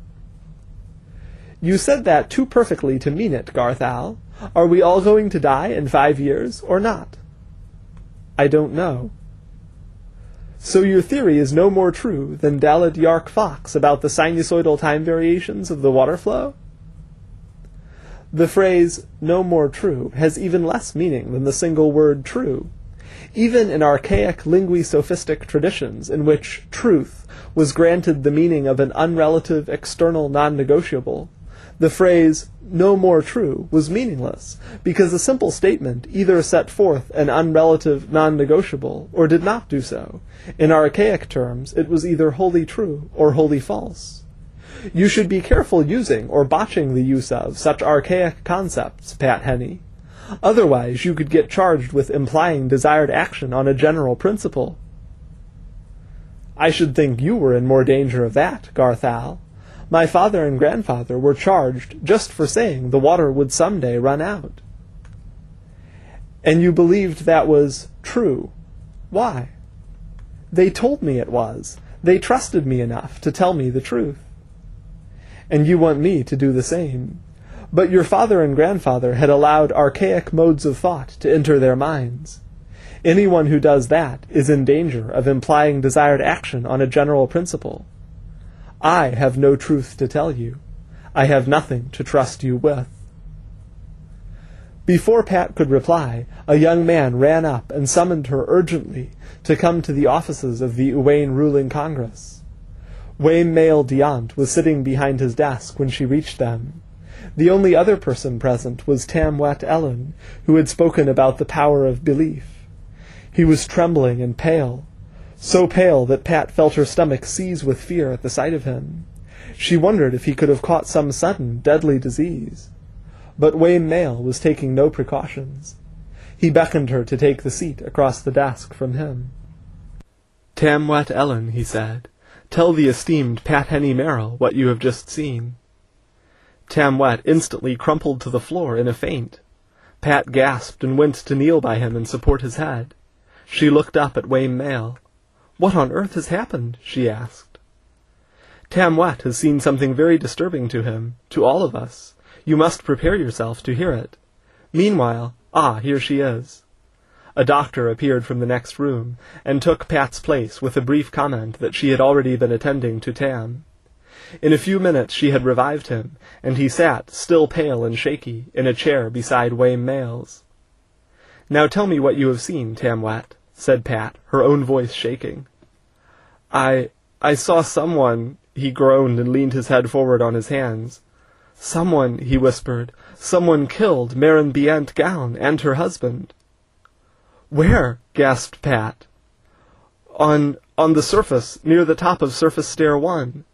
"You said that too perfectly to mean it, Garthal. Are we all going to die in five years, or not?" "I don't know." "So your theory is no more true than Dalad Yark Fox about the sinusoidal time variations of the water flow?" The phrase, "no more true," has even less meaning than the single word true. Even in archaic linguisophistic traditions in which truth was granted the meaning of an unrelative external non-negotiable, the phrase, "no more true," was meaningless, because a simple statement either set forth an unrelative non-negotiable or did not do so. In archaic terms, it was either wholly true or wholly false. You should be careful using or botching the use of such archaic concepts, Pat Henny. Otherwise, you could get charged with implying desired action on a general principle. "I should think you were in more danger of that, Garthal. My father and grandfather were charged just for saying the water would someday run out." "And you believed that was true. Why?" "They told me it was. They trusted me enough to tell me the truth." "And you want me to do the same. But your father and grandfather had allowed archaic modes of thought to enter their minds. Anyone who does that is in danger of implying desired action on a general principle. I have no truth to tell you. I have nothing to trust you with." Before Pat could reply, a young man ran up and summoned her urgently to come to the offices of the Uwain ruling Congress. Wayne Mail Diant was sitting behind his desk when she reached them. The only other person present was Tamwet Ellen, who had spoken about the power of belief. He was trembling and pale, so pale that Pat felt her stomach seize with fear at the sight of him. She wondered if he could have caught some sudden, deadly disease. But Wayne Mail was taking no precautions. He beckoned her to take the seat across the desk from him. "Tamwet Ellen," he said, "tell the esteemed Pat Henny Merrill what you have just seen." Tamwet instantly crumpled to the floor in a faint. Pat gasped and went to kneel by him and support his head. She looked up at Wayne Mail. "What on earth has happened?" she asked. "Tamwet has seen something very disturbing to him, to all of us. You must prepare yourself to hear it. Meanwhile, ah, here she is." A doctor appeared from the next room, and took Pat's place with a brief comment that she had already been attending to Tam. In a few minutes she had revived him, and he sat, still pale and shaky, in a chair beside Wayne Mail's. "Now tell me what you have seen, Tamwet," said Pat, her own voice shaking. I... I saw someone," he groaned and leaned his head forward on his hands. "Someone," he whispered, "someone killed Maren Bient Gown and her husband." "Where?" gasped Pat. On... on the surface, near the top of surface stair one."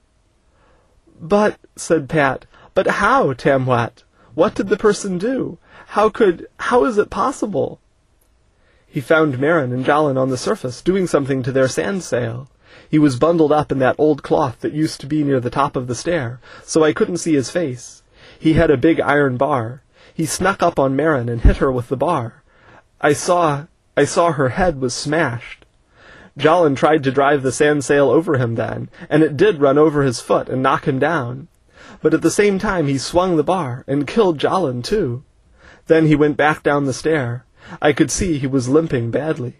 "But," said Pat, "but how, Tamwet? What did the person do? How could... how is it possible?" "He found Maren and Jalin on the surface, doing something to their sand sail. He was bundled up in that old cloth that used to be near the top of the stair, so I couldn't see his face. He had a big iron bar. He snuck up on Maren and hit her with the bar. I saw... I saw her head was smashed. Jalin tried to drive the sand sail over him then, and it did run over his foot and knock him down. But at the same time he swung the bar and killed Jalin too. Then he went back down the stair. I could see he was limping badly."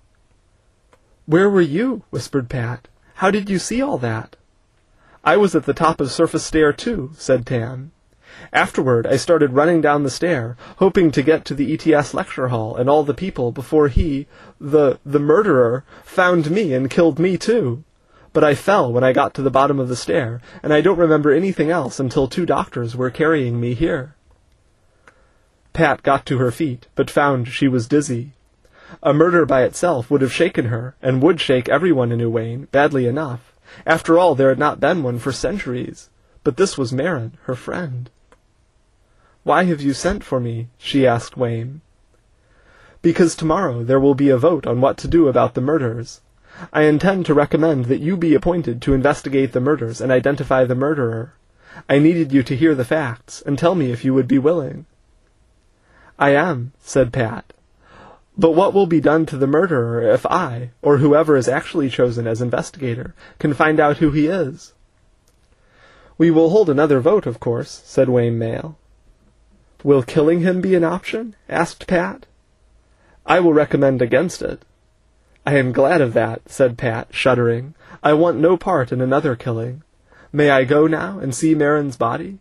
"Where were you?" whispered Pat. "How did you see all that?" "I was at the top of surface stair too," said Tam. "Afterward I started running down the stair, hoping to get to the E T S lecture hall and all the people before he, the, the murderer, found me and killed me too. But I fell when I got to the bottom of the stair, and I don't remember anything else until two doctors were carrying me here." Pat got to her feet, but found she was dizzy. A murder by itself would have shaken her, and would shake everyone in Uwain, badly enough. After all, there had not been one for centuries. But this was Maren, her friend. "Why have you sent for me?" she asked Wayne. "Because tomorrow there will be a vote on what to do about the murders. I intend to recommend that you be appointed to investigate the murders and identify the murderer. I needed you to hear the facts, and tell me if you would be willing." "I am," said Pat. "But what will be done to the murderer if I, or whoever is actually chosen as investigator, can find out who he is?" "We will hold another vote, of course," said Wayne Mail. "Will killing him be an option?" asked Pat. "I will recommend against it." "I am glad of that," said Pat, shuddering. "I want no part in another killing. May I go now and see Maren's body?"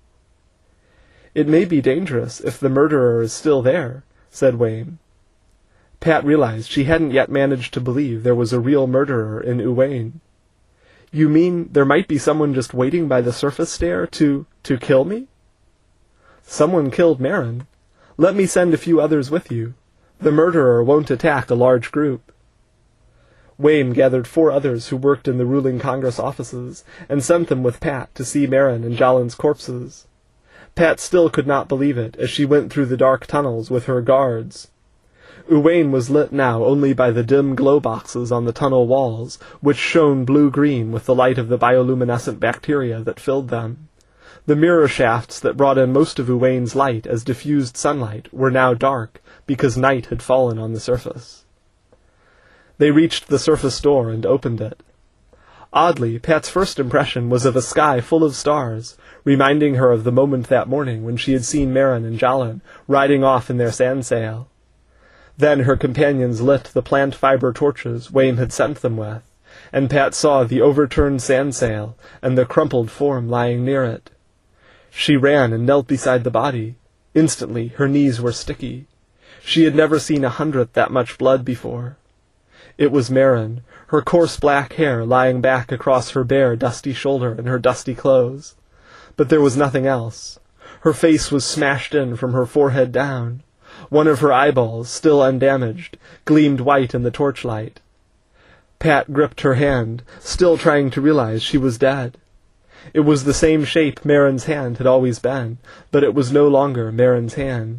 "It may be dangerous if the murderer is still there," said Wayne. Pat realized she hadn't yet managed to believe there was a real murderer in Uwain. "You mean there might be someone just waiting by the surface stair to... to kill me?" "Someone killed Maren. Let me send a few others with you. The murderer won't attack a large group." Wayne gathered four others who worked in the ruling Congress offices, and sent them with Pat to see Maren and Jalin's corpses. Pat still could not believe it as she went through the dark tunnels with her guards. Uwain was lit now only by the dim glow boxes on the tunnel walls, which shone blue-green with the light of the bioluminescent bacteria that filled them. The mirror shafts that brought in most of Uwain's light as diffused sunlight were now dark, because night had fallen on the surface. They reached the surface door and opened it. Oddly, Pat's first impression was of a sky full of stars, reminding her of the moment that morning when she had seen Maren and Jalin riding off in their sand sail. Then her companions lit the plant fiber torches Wayne had sent them with, and Pat saw the overturned sand sail and the crumpled form lying near it. She ran and knelt beside the body. Instantly, her knees were sticky. She had never seen a hundredth that much blood before. It was Merrin, her coarse black hair lying back across her bare, dusty shoulder in her dusty clothes. But there was nothing else. Her face was smashed in from her forehead down. One of her eyeballs, still undamaged, gleamed white in the torchlight. Pat gripped her hand, still trying to realize she was dead. It was the same shape Merrin's hand had always been, but it was no longer Merrin's hand.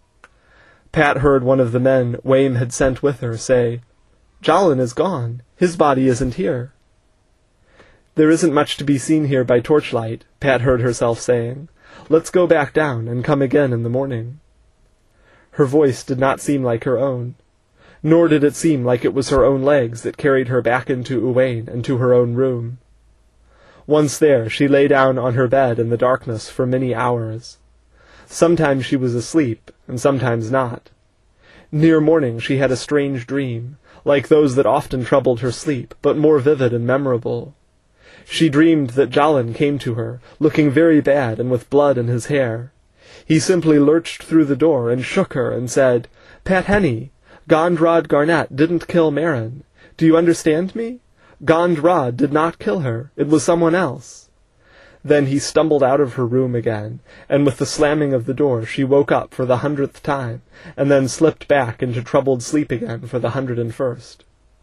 Pat heard one of the men Wayne had sent with her say, "Jalin is gone. His body isn't here." "There isn't much to be seen here by torchlight," Pat heard herself saying. "Let's go back down and come again in the morning." Her voice did not seem like her own, nor did it seem like it was her own legs that carried her back into Uwaine and to her own room. Once there, she lay down on her bed in the darkness for many hours. Sometimes she was asleep, and sometimes not. Near morning she had a strange dream, like those that often troubled her sleep, but more vivid and memorable. She dreamed that Jalin came to her, looking very bad and with blood in his hair. He simply lurched through the door and shook her and said, "Pat Henny, Gondrod Garnett didn't kill Merrin. Do you understand me? Gondrod did not kill her. It was someone else." Then he stumbled out of her room again, and with the slamming of the door she woke up for the hundredth time, and then slipped back into troubled sleep again for the hundred and first.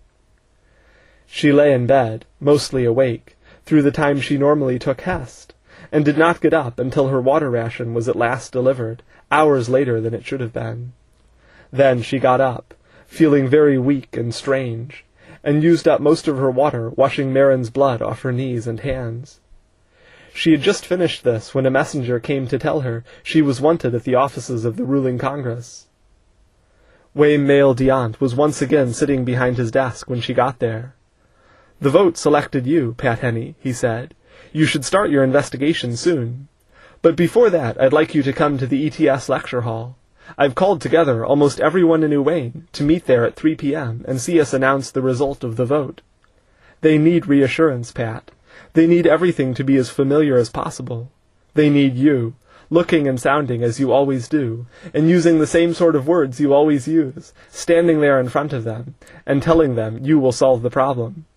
She lay in bed, mostly awake, through the time she normally took Hest, and did not get up until her water ration was at last delivered, hours later than it should have been. Then she got up, feeling very weak and strange, and used up most of her water washing Merrin's blood off her knees and hands. She had just finished this when a messenger came to tell her she was wanted at the offices of the ruling Congress. Wayne Mail Diant was once again sitting behind his desk when she got there. "The vote selected you, Pat Henny," he said. "You should start your investigation soon. But before that, I'd like you to come to the E T S lecture hall. I've called together almost everyone in Uwaine to meet there at three p.m. and see us announce the result of the vote. They need reassurance, Pat. They need everything to be as familiar as possible. They need you, looking and sounding as you always do, and using the same sort of words you always use, standing there in front of them, and telling them you will solve the problem."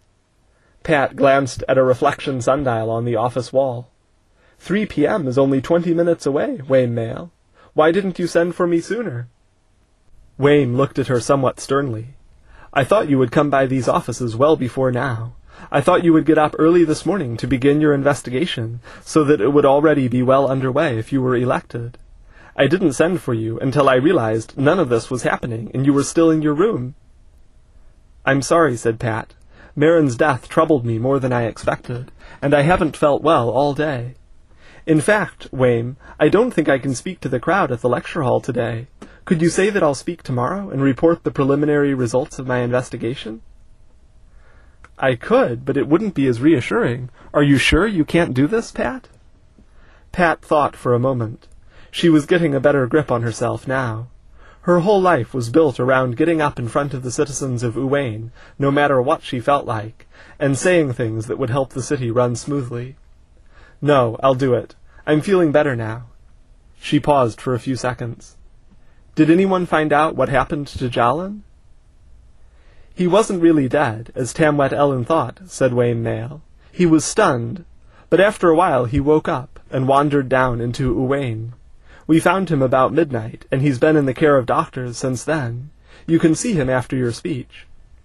Pat glanced at a reflection sundial on the office wall. three p.m. is only twenty minutes away, Wayne Mail. Why didn't you send for me sooner?" Wayne looked at her somewhat sternly. "I thought you would come by these offices well before now. I thought you would get up early this morning to begin your investigation, so that it would already be well underway if you were elected. I didn't send for you until I realized none of this was happening and you were still in your room." "I'm sorry," said Pat. "Merrin's death troubled me more than I expected, and I haven't felt well all day. In fact, Wayne, I don't think I can speak to the crowd at the lecture hall today. Could you say that I'll speak tomorrow and report the preliminary results of my investigation?" "I could, but it wouldn't be as reassuring. Are you sure you can't do this, Pat?" Pat thought for a moment. She was getting a better grip on herself now. Her whole life was built around getting up in front of the citizens of Uwaine, no matter what she felt like, and saying things that would help the city run smoothly. "No, I'll do it. I'm feeling better now." She paused for a few seconds. "Did anyone find out what happened to Jalin?" "He wasn't really dead, as Tamwet Ellen thought," said Wayne Mail. "He was stunned, but after a while he woke up and wandered down into Uwaine. We found him about midnight, and he's been in the care of doctors since then. You can see him after your speech."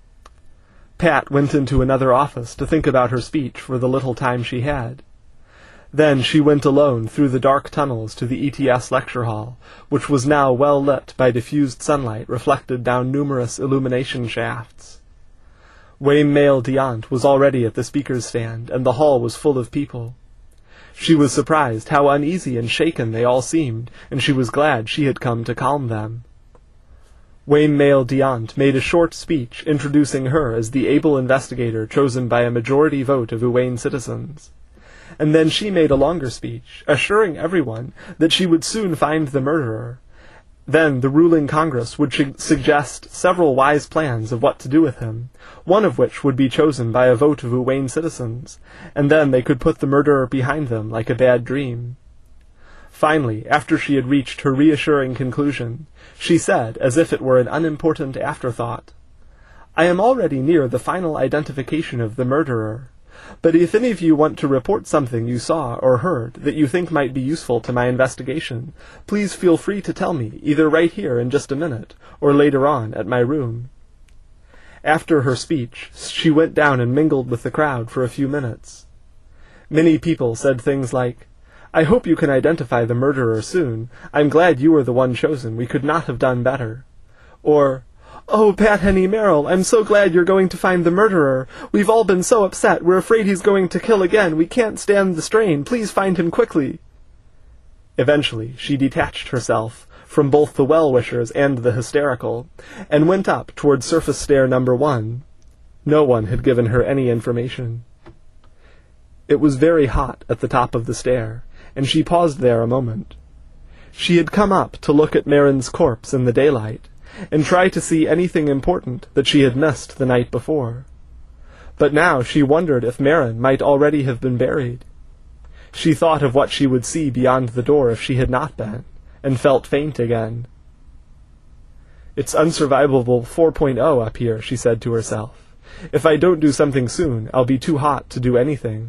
Pat went into another office to think about her speech for the little time she had. Then she went alone through the dark tunnels to the E T S lecture hall, which was now well lit by diffused sunlight reflected down numerous illumination shafts. Wayne Mail Diant was already at the speaker's stand, and the hall was full of people. She was surprised how uneasy and shaken they all seemed, and she was glad she had come to calm them. Wayne Mail Diant made a short speech introducing her as the able investigator chosen by a majority vote of Uwaine citizens. And then she made a longer speech, assuring everyone that she would soon find the murderer. Then the ruling Congress would sh- suggest several wise plans of what to do with him, one of which would be chosen by a vote of Uwaine citizens, and then they could put the murderer behind them like a bad dream. Finally, after she had reached her reassuring conclusion, she said, as if it were an unimportant afterthought, "I am already near the final identification of the murderer, but if any of you want to report something you saw or heard that you think might be useful to my investigation, please feel free to tell me, either right here in just a minute, or later on at my room." After her speech, she went down and mingled with the crowd for a few minutes. Many people said things like, "I hope you can identify the murderer soon. I'm glad you were the one chosen. We could not have done better." Or, "Oh, Pat Henny Merrill, I'm so glad you're going to find the murderer. We've all been so upset. We're afraid he's going to kill again. We can't stand the strain. Please find him quickly." Eventually, she detached herself from both the well-wishers and the hysterical, and went up toward surface stair number one. No one had given her any information. It was very hot at the top of the stair, and she paused there a moment. She had come up to look at Marin's corpse in the daylight, and try to see anything important that she had missed the night before. But now she wondered if Marin might already have been buried. She thought of what she would see beyond the door if she had not been, and felt faint again. "It's unsurvivable four point oh up here," she said to herself. "If I don't do something soon, I'll be too hot to do anything."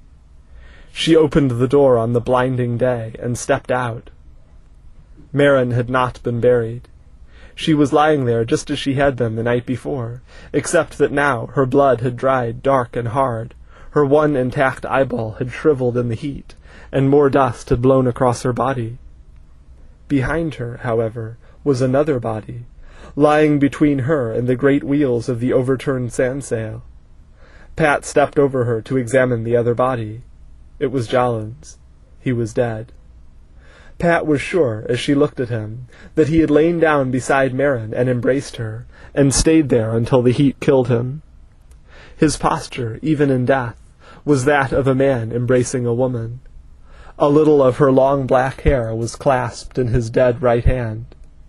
She opened the door on the blinding day and stepped out. Marin had not been buried. She was lying there just as she had been the night before, except that now her blood had dried dark and hard, her one intact eyeball had shriveled in the heat, and more dust had blown across her body. Behind her, however, was another body, lying between her and the great wheels of the overturned sandsail. Pat stepped over her to examine the other body. It was Jalen's. He was dead. Pat was sure, as she looked at him, that he had lain down beside Marin and embraced her, and stayed there until the heat killed him. His posture, even in death, was that of a man embracing a woman. A little of her long black hair was clasped in his dead right hand.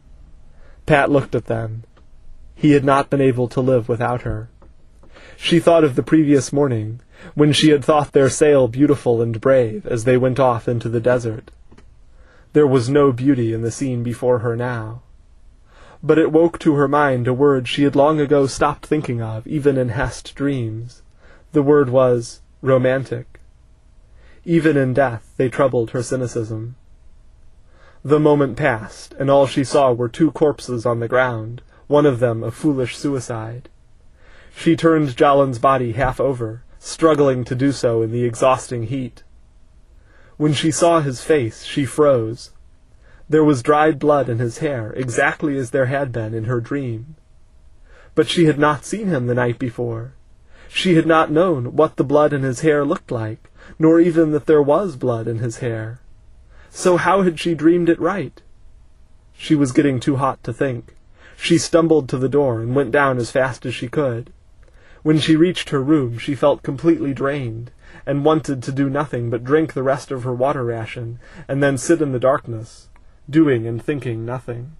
Pat looked at them. He had not been able to live without her. She thought of the previous morning, when she had thought their sail beautiful and brave as they went off into the desert. There was no beauty in the scene before her now. But it woke to her mind a word she had long ago stopped thinking of, even in Hest dreams. The word was romantic. Even in death they troubled her cynicism. The moment passed, and all she saw were two corpses on the ground, one of them a foolish suicide. She turned Jalen's body half over, struggling to do so in the exhausting heat. When she saw his face, she froze. There was dried blood in his hair, exactly as there had been in her dream. But she had not seen him the night before. She had not known what the blood in his hair looked like, nor even that there was blood in his hair. So how had she dreamed it right? She was getting too hot to think. She stumbled to the door and went down as fast as she could. When she reached her room, she felt completely drained, and wanted to do nothing but drink the rest of her water ration, and then sit in the darkness, doing and thinking nothing.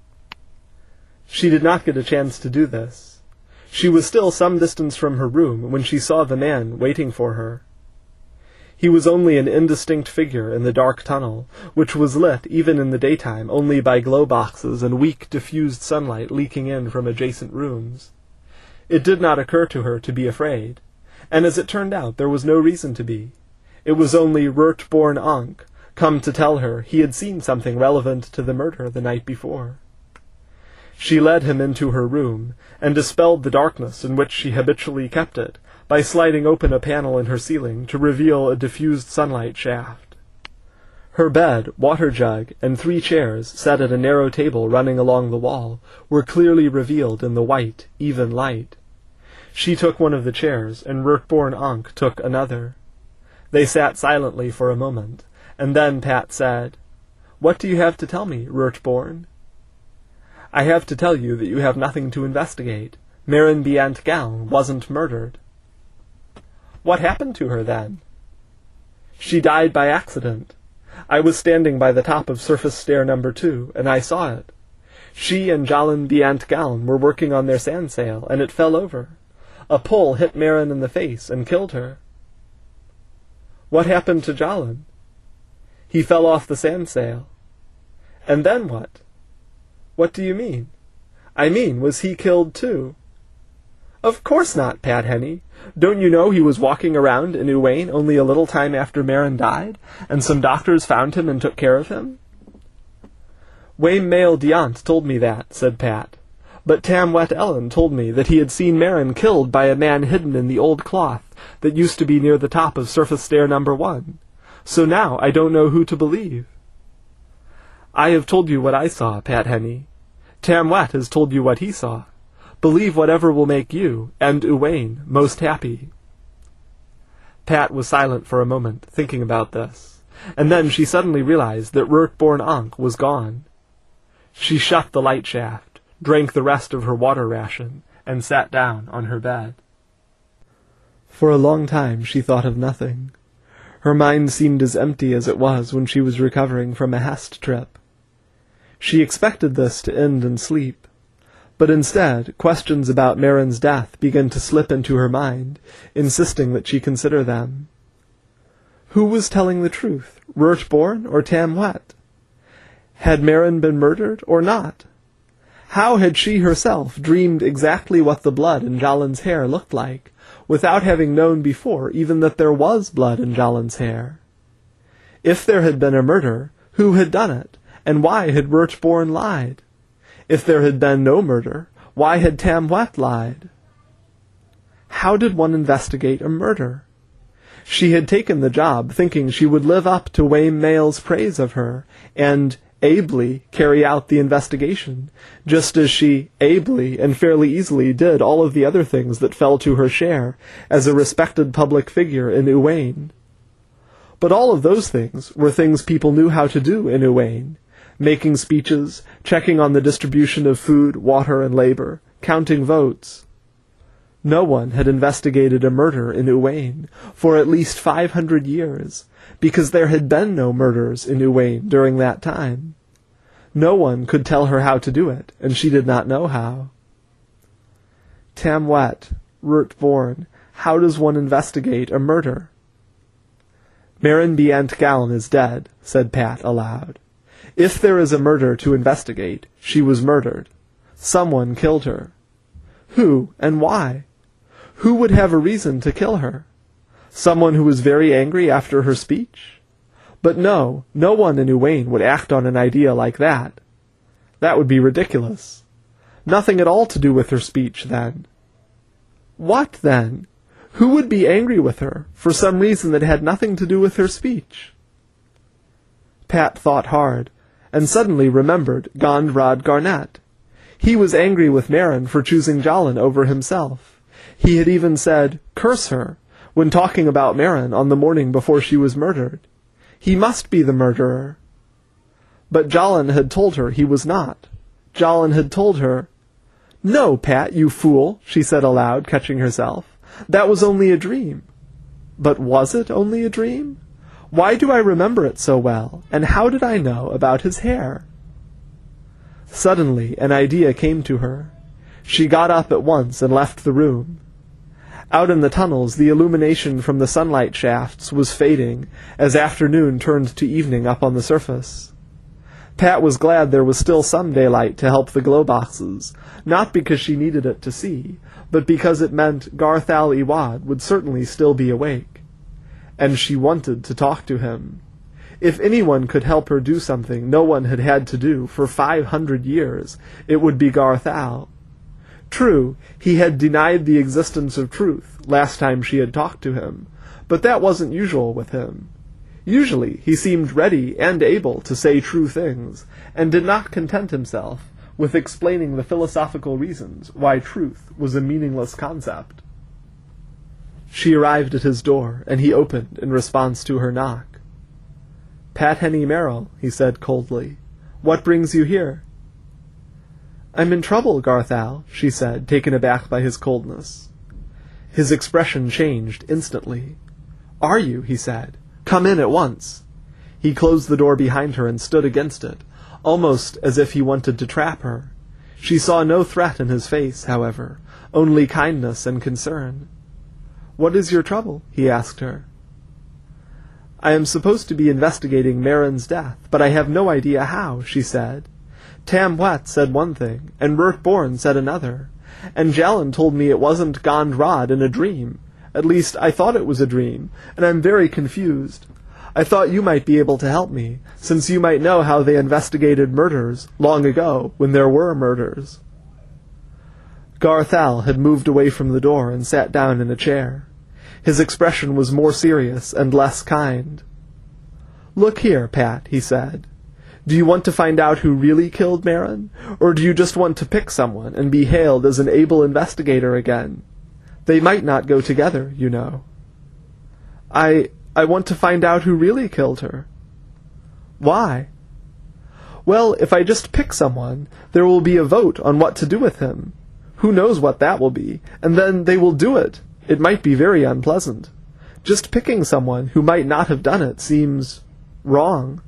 She did not get a chance to do this. She was still some distance from her room when she saw the man waiting for her. He was only an indistinct figure in the dark tunnel, which was lit even in the daytime only by glow boxes and weak diffused sunlight leaking in from adjacent rooms. It did not occur to her to be afraid, and as it turned out there was no reason to be. It was only Rurt-born Ankh, come to tell her he had seen something relevant to the murder the night before. She led him into her room, and dispelled the darkness in which she habitually kept it, by sliding open a panel in her ceiling to reveal a diffused sunlight shaft. Her bed, water jug, and three chairs, set at a narrow table running along the wall, were clearly revealed in the white, even light. She took one of the chairs, and Rurt-born Ankh took another. They sat silently for a moment, and then Pat said, "What do you have to tell me, Rurt-born?" "I have to tell you that you have nothing to investigate. Marin Biant Galn wasn't murdered." "What happened to her, then?" "She died by accident. I was standing by the top of surface stair number two, and I saw it. She and Jalen Biant Galn were working on their sandsail, and it fell over. A pull hit Marin in the face and killed her." "What happened to Jalen?" He fell off the sandsail. And then what? What do you mean? I mean, was he killed too? Of course not, Pat Henny. Don't you know he was walking around in Uwaine only a little time after Merrin died, and some doctors found him and took care of him? Wame Mael Diant told me that, said Pat. But Tamwet Ellen told me that he had seen Merrin killed by a man hidden in the old cloth that used to be near the top of surface stair number one. So now I don't know who to believe. I have told you what I saw, Pat Henny. Tamwet has told you what he saw. Believe whatever will make you, and Uwaine, most happy. Pat was silent for a moment, thinking about this, and then she suddenly realized that Rurtborn Ankh was gone. She shut the light shaft, drank the rest of her water ration, and sat down on her bed. For a long time she thought of nothing. Her mind seemed as empty as it was when she was recovering from a Hest trip. She expected this to end in sleep, but instead questions about Merrin's death began to slip into her mind, insisting that she consider them. Who was telling the truth, Rurtborn or Tamwet? Had Merrin been murdered or not? How had she herself dreamed exactly what the blood in Jalen's hair looked like, without having known before even that there was blood in Jalen's hair? If there had been a murder, who had done it, and why had Rurtborn lied? If there had been no murder, why had Tamwet lied? How did one investigate a murder? She had taken the job thinking she would live up to Wame Mael's praise of her, and ably carry out the investigation, just as she ably and fairly easily did all of the other things that fell to her share as a respected public figure in Uwaine. But all of those things were things people knew how to do in Uwaine, making speeches, checking on the distribution of food, water, and labor, counting votes. No one had investigated a murder in Uwaine for at least five hundred years, because there had been no murders in Uwaine during that time. No one could tell her how to do it, and she did not know how. Tamwet, Rurtborn, how does one investigate a murder? Merrin Biant Gallen is dead, said Pat aloud. If there is a murder to investigate, she was murdered. Someone killed her. Who and why? Who would have a reason to kill her? Someone who was very angry after her speech? But no, no one in Uwaine would act on an idea like that. That would be ridiculous. Nothing at all to do with her speech, then. What, then? Who would be angry with her for some reason that had nothing to do with her speech? Pat thought hard, and suddenly remembered Gondrod Garnet. He was angry with Merrin for choosing Jalen over himself. He had even said, "Curse her," when talking about Merrin on the morning before she was murdered. He must be the murderer. But Jalen had told her he was not. Jalen had told her, "No, Pat, you fool," she said aloud, catching herself. "That was only a dream." But was it only a dream? Why do I remember it so well, and how did I know about his hair? Suddenly an idea came to her. She got up at once and left the room. Out in the tunnels the illumination from the sunlight shafts was fading as afternoon turned to evening up on the surface. Pat was glad there was still some daylight to help the glow boxes, not because she needed it to see, but because it meant Garthal Iwad would certainly still be awake. And she wanted to talk to him. If anyone could help her do something no one had had to do for five hundred years, it would be Garthal. True, he had denied the existence of truth last time she had talked to him, but that wasn't usual with him. Usually he seemed ready and able to say true things, and did not content himself with explaining the philosophical reasons why truth was a meaningless concept. She arrived at his door, and he opened in response to her knock. "Pat Henny Merrill," he said coldly. "What brings you here?" "I'm in trouble, Garthal," she said, taken aback by his coldness. His expression changed instantly. "Are you?" he said. "Come in at once." He closed the door behind her and stood against it, almost as if he wanted to trap her. She saw no threat in his face, however, only kindness and concern. "What is your trouble?" he asked her. I am supposed to be investigating Merrin's death, but I have no idea how, she said. Tam Wet said one thing, and Rurt Born said another, and Jalyn told me it wasn't Gond Rod in a dream. At least, I thought it was a dream, and I'm very confused. I thought you might be able to help me, since you might know how they investigated murders long ago, when there were murders. Garthal had moved away from the door and sat down in a chair. His expression was more serious and less kind. "Look here, Pat," he said. "Do you want to find out who really killed Merrin, or do you just want to pick someone and be hailed as an able investigator again? They might not go together, you know." I... I want to find out who really killed her." "Why?" "Well, if I just pick someone, there will be a vote on what to do with him. Who knows what that will be, and then they will do it. It might be very unpleasant. Just picking someone who might not have done it seems... wrong."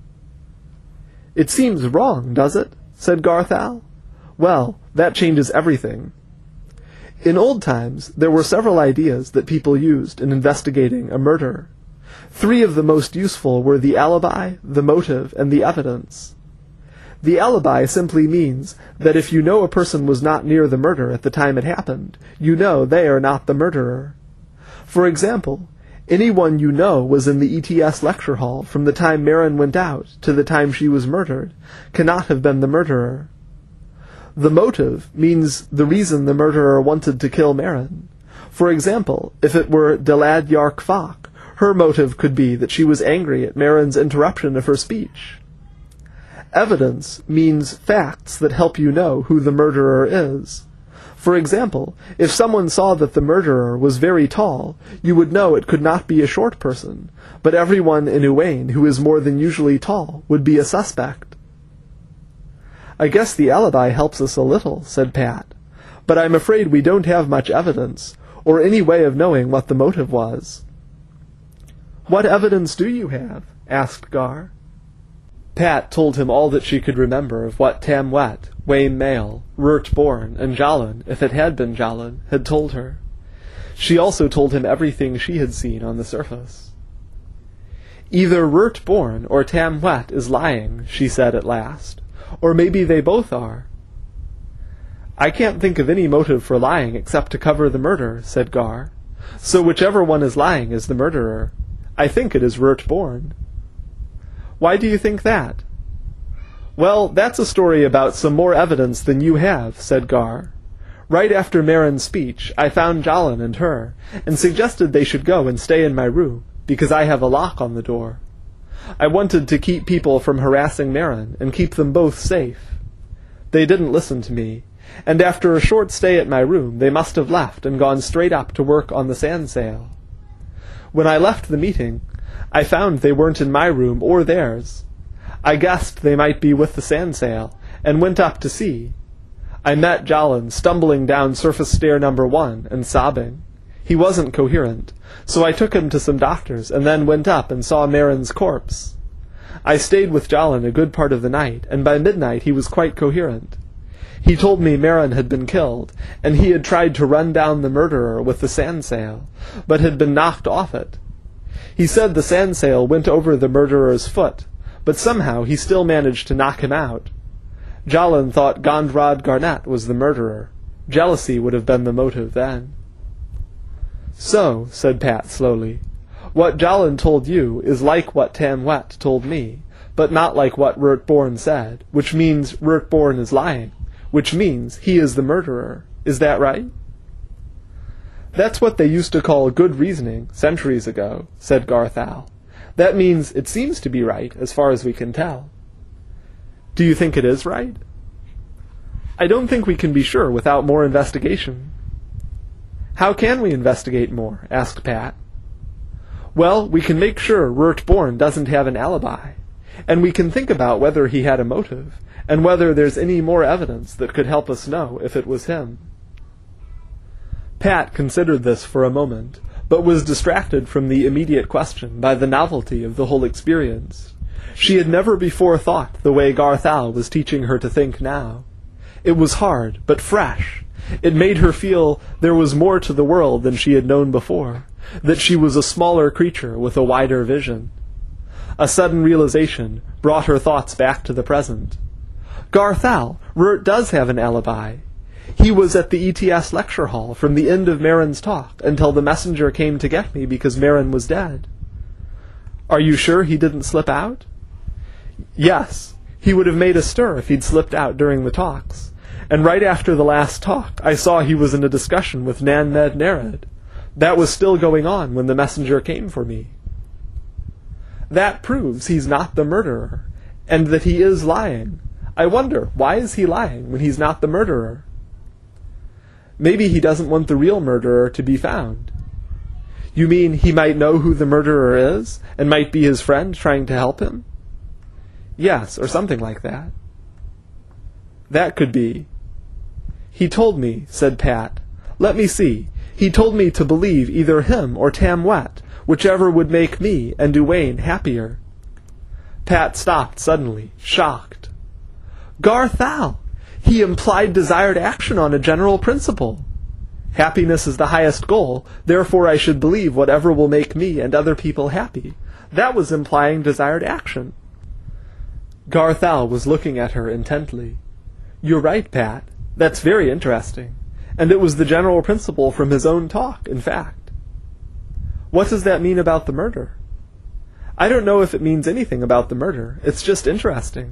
"It seems wrong, does it?" said Garthal. "Well, that changes everything. In old times, there were several ideas that people used in investigating a murder. Three of the most useful were the alibi, the motive, and the evidence. The alibi simply means that if you know a person was not near the murder at the time it happened, you know they are not the murderer. For example, anyone you know was in the E T S lecture hall from the time Merrin went out to the time she was murdered cannot have been the murderer. The motive means the reason the murderer wanted to kill Merrin. For example, if it were Delad Yark Fok, her motive could be that she was angry at Merrin's interruption of her speech. Evidence means facts that help you know who the murderer is. For example, if someone saw that the murderer was very tall, you would know it could not be a short person, but everyone in Uwain who is more than usually tall would be a suspect. "I guess the alibi helps us a little," said Pat, "but I'm afraid we don't have much evidence, or any way of knowing what the motive was." "What evidence do you have?" asked Gar. Pat told him all that she could remember of what Tam Wet, Wayne Mail, Rurt Born, and Jalyn, if it had been Jalyn, had told her. She also told him everything she had seen on the surface. "Either Rurt Born or Tam Wet is lying," she said at last. "Or maybe they both are." "I can't think of any motive for lying except to cover the murder," said Gar. "So whichever one is lying is the murderer. I think it is Rurt Born." "Why do you think that?" "Well, that's a story about some more evidence than you have," said Gar. "Right after Merrin's speech, I found Jalyn and her, and suggested they should go and stay in my room, because I have a lock on the door. I wanted to keep people from harassing Merrin, and keep them both safe. They didn't listen to me, and after a short stay at my room, they must have left and gone straight up to work on the sand sail. When I left the meeting, I found they weren't in my room or theirs. I guessed they might be with the sand sail, and went up to see. I met Jalyn stumbling down surface stair number one and sobbing. He wasn't coherent, so I took him to some doctors and then went up and saw Merrin's corpse. I stayed with Jalyn a good part of the night, and by midnight he was quite coherent. He told me Merrin had been killed, and he had tried to run down the murderer with the sand sail, but had been knocked off it. He said the sand sail went over the murderer's foot, but somehow he still managed to knock him out. Jalyn thought Gond Rod Garnet was the murderer. Jealousy would have been the motive then." "So," said Pat slowly, "what Jalyn told you is like what Tam Wet told me, but not like what Rurt Born said, which means Rurt Born is lying, which means he is the murderer. Is that right?" "That's what they used to call good reasoning centuries ago," said Garthal. "That means it seems to be right, as far as we can tell." "Do you think it is right?" "I don't think we can be sure without more investigation." "How can we investigate more?" asked Pat. "Well, we can make sure Rurt Born doesn't have an alibi, and we can think about whether he had a motive, and whether there's any more evidence that could help us know if it was him." Pat considered this for a moment, but was distracted from the immediate question by the novelty of the whole experience. She had never before thought the way Garthal was teaching her to think now. It was hard, but fresh. It made her feel there was more to the world than she had known before, that she was a smaller creature with a wider vision. A sudden realization brought her thoughts back to the present. Garthal, Rurt does have an alibi. He was at the E T S lecture hall from the end of Merrin's talk until the messenger came to get me because Merrin was dead. Are you sure he didn't slip out? Yes, he would have made a stir if he'd slipped out during the talks. And right after the last talk, I saw he was in a discussion with Nan Med Nered. That was still going on when the messenger came for me. That proves he's not the murderer, and that he is lying. I wonder, why is he lying when he's not the murderer? Maybe he doesn't want the real murderer to be found. You mean he might know who the murderer is, and might be his friend trying to help him? Yes, or something like that. That could be. He told me, said Pat. Let me see. He told me to believe either him or Tamwet, whichever would make me and Duane happier. Pat stopped suddenly, shocked. Garthal! He implied desired action on a general principle. Happiness is the highest goal, therefore I should believe whatever will make me and other people happy. That was implying desired action. Garthal was looking at her intently. You're right, Pat. That's very interesting. And it was the general principle from his own talk, in fact. What does that mean about the murder? I don't know if it means anything about the murder. It's just interesting.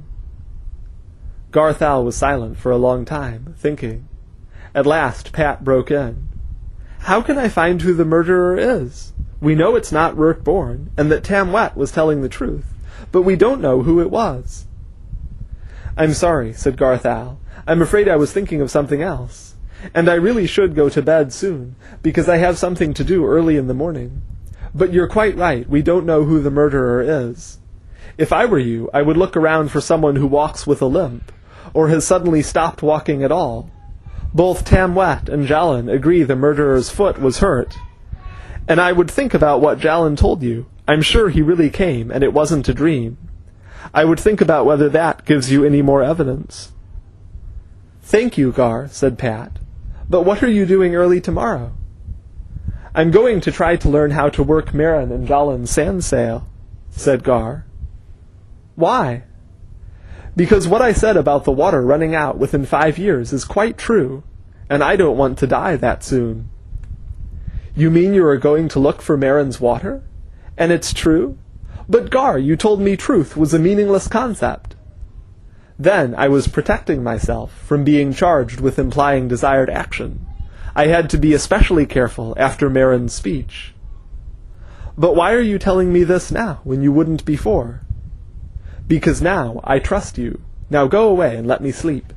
Garthal was silent for a long time, thinking. At last, Pat broke in. How can I find who the murderer is? We know it's not Rurt Born, and that Tamwet was telling the truth, but we don't know who it was. I'm sorry, said Garthal. I'm afraid I was thinking of something else. And I really should go to bed soon, because I have something to do early in the morning. But you're quite right, we don't know who the murderer is. If I were you, I would look around for someone who walks with a limp, or has suddenly stopped walking at all. Both Tamwet and Jalin agree the murderer's foot was hurt. And I would think about what Jalin told you. I'm sure he really came, and it wasn't a dream. I would think about whether that gives you any more evidence. Thank you, Gar, said Pat. But what are you doing early tomorrow? I'm going to try to learn how to work Merrin and Jalin's sand sail, said Gar. Why? Because what I said about the water running out within five years is quite true, and I don't want to die that soon. You mean you are going to look for Merrin's water? And it's true? But Gar, you told me truth was a meaningless concept. Then I was protecting myself from being charged with implying desired action. I had to be especially careful after Merrin's speech. But why are you telling me this now, when you wouldn't before? Because now I trust you. Now go away and let me sleep.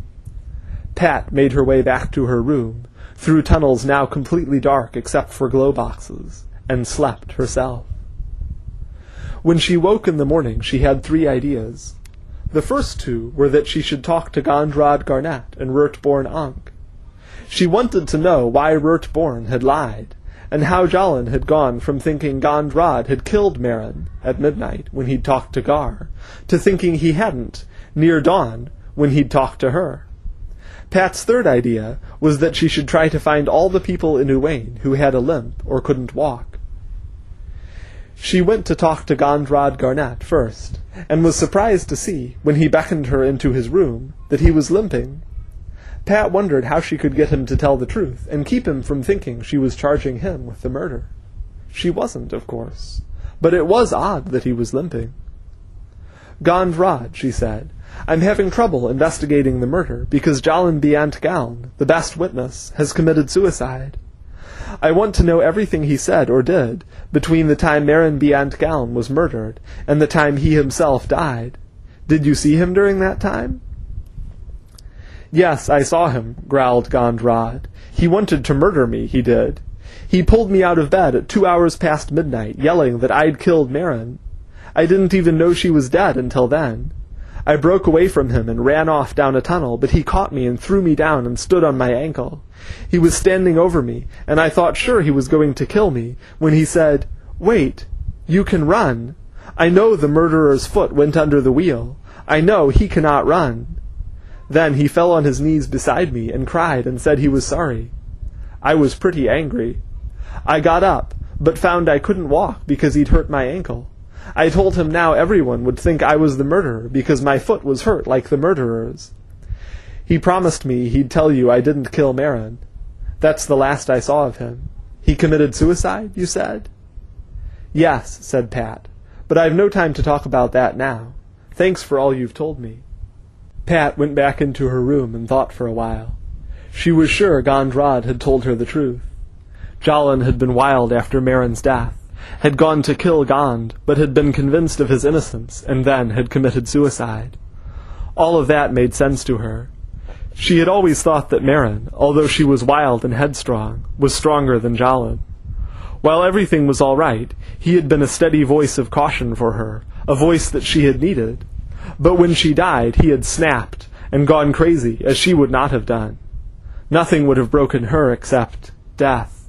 Pat made her way back to her room, through tunnels now completely dark except for glow boxes, and slept herself. When she woke in the morning, she had three ideas. The first two were that she should talk to Gondrod Garnet and Rurt Born Ankh. She wanted to know why Rurt Born had lied, and how Jalin had gone from thinking Gondrod had killed Merrin at midnight when he'd talked to Gar, to thinking he hadn't, near dawn, when he'd talked to her. Pat's third idea was that she should try to find all the people in Uwain who had a limp or couldn't walk. She went to talk to Gondrod Garnet first, and was surprised to see, when he beckoned her into his room, that he was limping. Pat wondered how she could get him to tell the truth, and keep him from thinking she was charging him with the murder. She wasn't, of course, but it was odd that he was limping. Gondrod, she said, I'm having trouble investigating the murder, because Jalin Biant Galn, the best witness, has committed suicide. I want to know everything he said or did between the time Merrin Biant Galn was murdered and the time he himself died. Did you see him during that time? Yes, I saw him, growled Gondrod. He wanted to murder me, he did. He pulled me out of bed at two hours past midnight, yelling that I'd killed Merrin. I didn't even know she was dead until then. I broke away from him and ran off down a tunnel, but he caught me and threw me down and stood on my ankle. He was standing over me, and I thought sure he was going to kill me, when he said, Wait, you can run. I know the murderer's foot went under the wheel. I know he cannot run. Then he fell on his knees beside me and cried and said he was sorry. I was pretty angry. I got up, but found I couldn't walk because he'd hurt my ankle. I told him now everyone would think I was the murderer because my foot was hurt like the murderer's. He promised me he'd tell you I didn't kill Marin. That's the last I saw of him. He committed suicide, you said?" "Yes," said Pat, "but I've no time to talk about that now. Thanks for all you've told me." Pat went back into her room and thought for a while. She was sure Gondrod had told her the truth. Jalin had been wild after Marin's death, had gone to kill Gond, but had been convinced of his innocence, and then had committed suicide. All of that made sense to her. She had always thought that Marin, although she was wild and headstrong, was stronger than Jalin. While everything was all right, he had been a steady voice of caution for her, a voice that she had needed. But when she died, he had snapped and gone crazy, as she would not have done. Nothing would have broken her except death.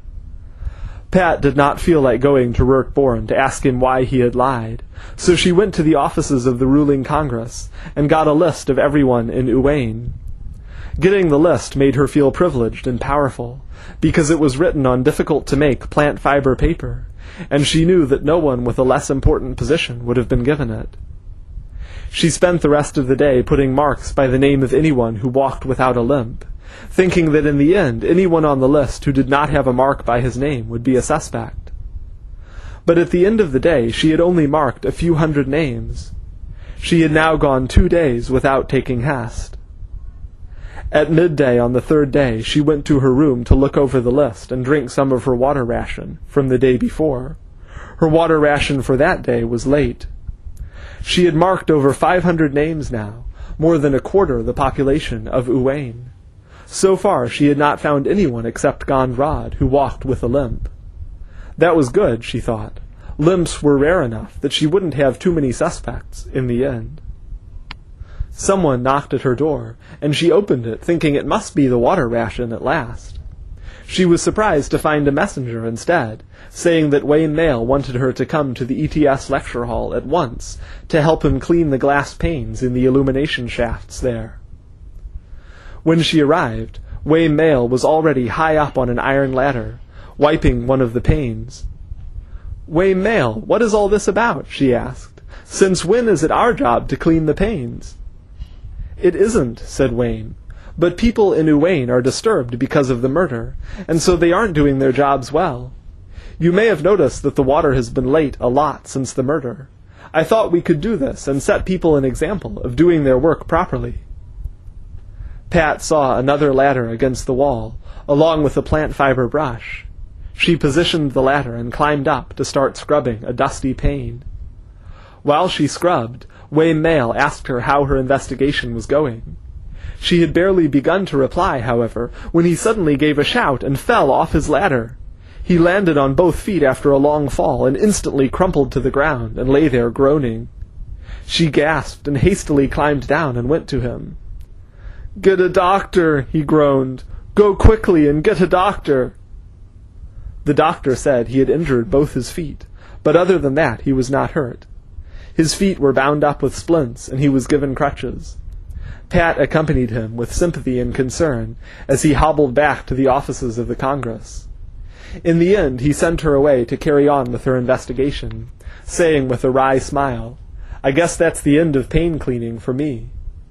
Pat did not feel like going to Rurt Born to ask him why he had lied, so she went to the offices of the ruling Congress and got a list of everyone in Uwain. Getting the list made her feel privileged and powerful, because it was written on difficult-to-make plant fiber paper, and she knew that no one with a less important position would have been given it. She spent the rest of the day putting marks by the name of anyone who walked without a limp, thinking that in the end anyone on the list who did not have a mark by his name would be a suspect. But at the end of the day she had only marked a few hundred names. She had now gone two days without taking Hest. At midday on the third day she went to her room to look over the list and drink some of her water ration from the day before. Her water ration for that day was late. She had marked over five hundred names now, more than a quarter the population of Uwain. So far she had not found anyone except Gondrod who walked with a limp. That was good, she thought. Limps were rare enough that she wouldn't have too many suspects in the end. Someone knocked at her door, and she opened it, thinking it must be the water ration at last. She was surprised to find a messenger instead, saying that Wayne Mail wanted her to come to the E T S lecture hall at once to help him clean the glass panes in the illumination shafts there. When she arrived, Wayne Mail was already high up on an iron ladder, wiping one of the panes. "Wayne Mail, what is all this about?" she asked. "Since when is it our job to clean the panes?" "It isn't," said Wayne, "but people in Uwain are disturbed because of the murder, and so they aren't doing their jobs well. You may have noticed that the water has been late a lot since the murder. I thought we could do this and set people an example of doing their work properly." Pat saw another ladder against the wall, along with a plant fiber brush. She positioned the ladder and climbed up to start scrubbing a dusty pane. While she scrubbed, Wayne Mail asked her how her investigation was going. She had barely begun to reply, however, when he suddenly gave a shout and fell off his ladder. He landed on both feet after a long fall and instantly crumpled to the ground and lay there groaning. She gasped and hastily climbed down and went to him. "Get a doctor," he groaned. "Go quickly and get a doctor." The doctor said he had injured both his feet, but other than that he was not hurt. His feet were bound up with splints, and he was given crutches. Pat accompanied him with sympathy and concern as he hobbled back to the offices of the Congress. In the end he sent her away to carry on with her investigation, saying with a wry smile, "I guess that's the end of pain cleaning for me."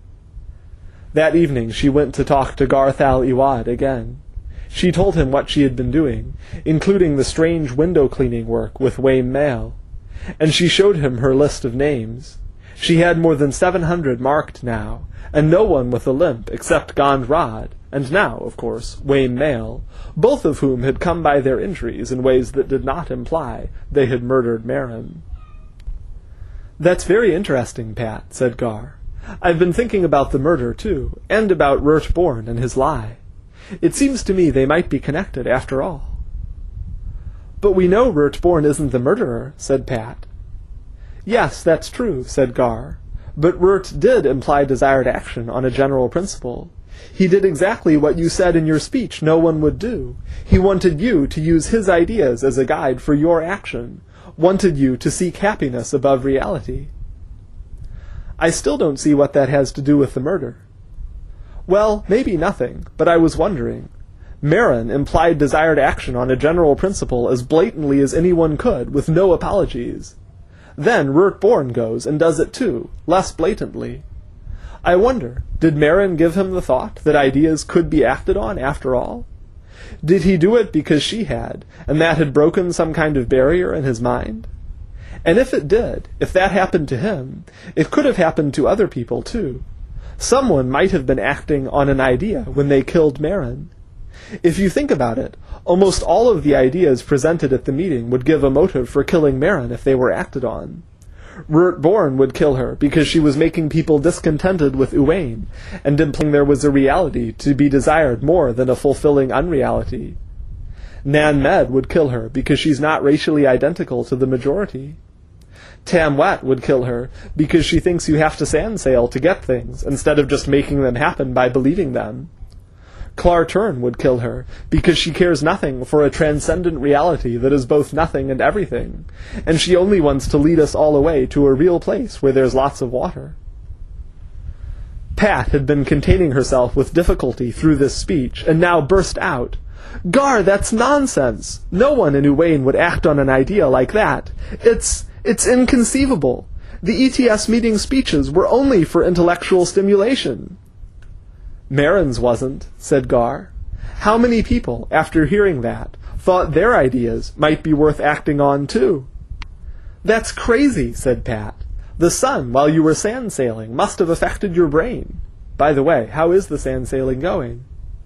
That evening she went to talk to Garthal Iwad again. She told him what she had been doing, including the strange window cleaning work with Wayne Mail, and she showed him her list of names. She had more than seven hundred marked now, and no one with a limp except Gondrod, and now, of course, Wayne Mail, both of whom had come by their injuries in ways that did not imply they had murdered Marin. "That's very interesting, Pat," said Gar. "I've been thinking about the murder, too, and about Rurt Born and his lie. It seems to me they might be connected after all." "But we know Rurt Born isn't the murderer," said Pat. "Yes, that's true," said Gar. "But Rurt did imply desired action on a general principle. He did exactly what you said in your speech no one would do. He wanted you to use his ideas as a guide for your action, wanted you to seek happiness above reality." "I still don't see what that has to do with the murder." "Well, maybe nothing, but I was wondering. Marin implied desired action on a general principle as blatantly as anyone could, with no apologies. Then Rurtborn goes and does it too, less blatantly. I wonder, did Marin give him the thought that ideas could be acted on after all? Did he do it because she had, and that had broken some kind of barrier in his mind? And if it did, if that happened to him, it could have happened to other people too. Someone might have been acting on an idea when they killed Marin. If you think about it, almost all of the ideas presented at the meeting would give a motive for killing Marin if they were acted on. Rurtborn would kill her because she was making people discontented with Uwain, and implying there was a reality to be desired more than a fulfilling unreality. Nan Med would kill her because she's not racially identical to the majority. Tamwet would kill her because she thinks you have to sandsail to get things, instead of just making them happen by believing them. Klarturn would kill her because she cares nothing for a transcendent reality that is both nothing and everything, and she only wants to lead us all away to a real place where there's lots of water. Pat had been containing herself with difficulty through this speech, and now burst out, "Gar, that's nonsense! No one in Uwain would act on an idea like that. It's, it's inconceivable. The E T S meeting speeches were only for intellectual stimulation." "Marin's wasn't," said Gar. "How many people, after hearing that, thought their ideas might be worth acting on too?" "That's crazy," said Pat. "The sun, while you were sand-sailing, must have affected your brain. By the way, how is the sand-sailing going?"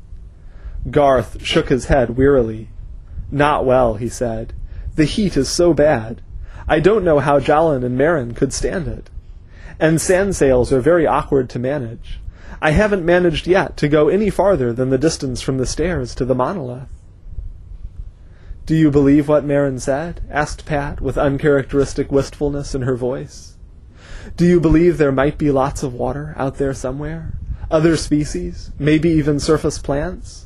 Garth shook his head wearily. "Not well," he said. "The heat is so bad. I don't know how Jalin and Marin could stand it. And sand-sails are very awkward to manage. I haven't managed yet to go any farther than the distance from the stairs to the monolith." "Do you believe what Marin said?" asked Pat, with uncharacteristic wistfulness in her voice. "Do you believe there might be lots of water out there somewhere? Other species? Maybe even surface plants?"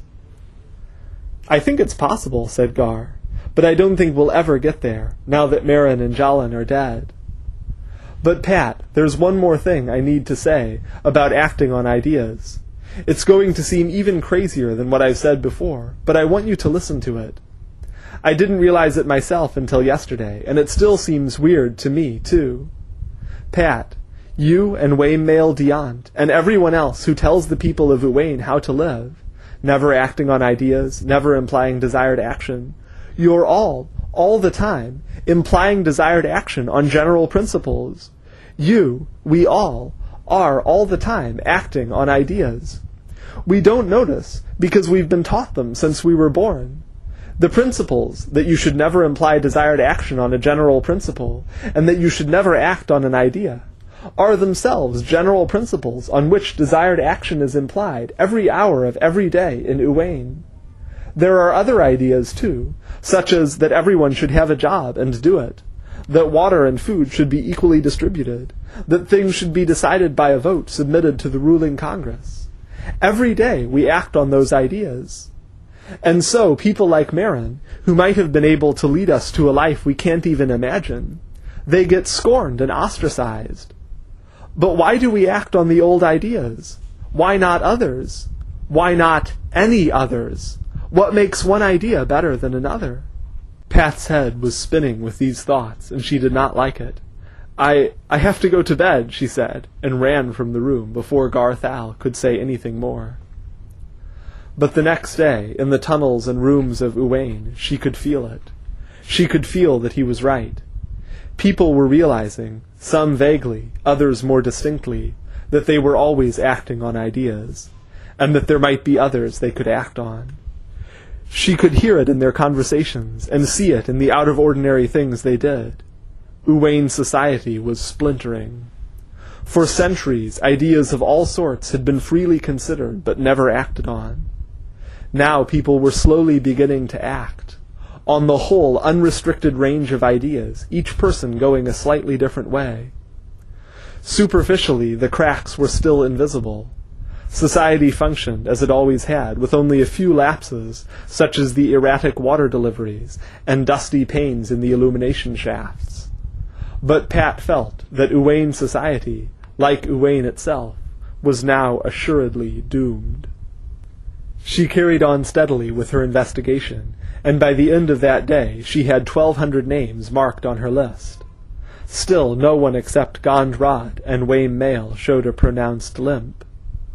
"I think it's possible," said Gar, "but I don't think we'll ever get there, now that Marin and Jalin are dead. But, Pat, there's one more thing I need to say about acting on ideas. It's going to seem even crazier than what I've said before, but I want you to listen to it. I didn't realize it myself until yesterday, and it still seems weird to me, too. Pat, you and Waymail Diant, and everyone else who tells the people of Uwain how to live, never acting on ideas, never implying desired action, you're all, all the time, implying desired action on general principles. You, we all, are all the time acting on ideas. We don't notice because we've been taught them since we were born. The principles that you should never imply desired action on a general principle, and that you should never act on an idea, are themselves general principles on which desired action is implied every hour of every day in Uwain. There are other ideas, too, such as that everyone should have a job and do it, that water and food should be equally distributed, that things should be decided by a vote submitted to the ruling Congress. Every day we act on those ideas. And so people like Marin, who might have been able to lead us to a life we can't even imagine, they get scorned and ostracized. But why do we act on the old ideas? Why not others? Why not any others? What makes one idea better than another? Pat's head was spinning with these thoughts, and she did not like it. I, I have to go to bed, she said, and ran from the room before Garth Al could say anything more. But the next day, in the tunnels and rooms of Uwain, she could feel it. She could feel that he was right. People were realizing, some vaguely, others more distinctly, that they were always acting on ideas, and that there might be others they could act on. She could hear it in their conversations, and see it in the out-of-ordinary things they did. Uwain society was splintering. For centuries, ideas of all sorts had been freely considered, but never acted on. Now people were slowly beginning to act, on the whole unrestricted range of ideas, each person going a slightly different way. Superficially, the cracks were still invisible. Society functioned as it always had, with only a few lapses, such as the erratic water deliveries and dusty panes in the illumination shafts. But Pat felt that Uwain society, like Uwain itself, was now assuredly doomed. She carried on steadily with her investigation, and by the end of that day she had twelve hundred names marked on her list. Still no one except Gondrod and Wayne Mail showed a pronounced limp.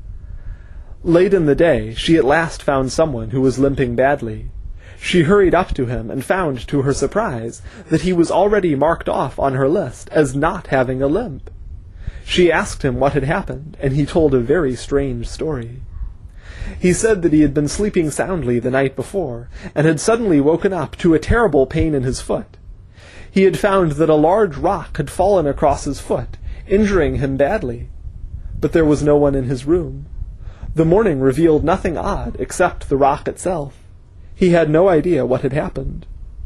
Late in the day she at last found someone who was limping badly. She hurried up to him and found, to her surprise, that he was already marked off on her list as not having a limp. She asked him what had happened, and he told a very strange story. He said that he had been sleeping soundly the night before, and had suddenly woken up to a terrible pain in his foot. He had found that a large rock had fallen across his foot, injuring him badly. But there was no one in his room. The morning revealed nothing odd except the rock itself. He had no idea what had happened.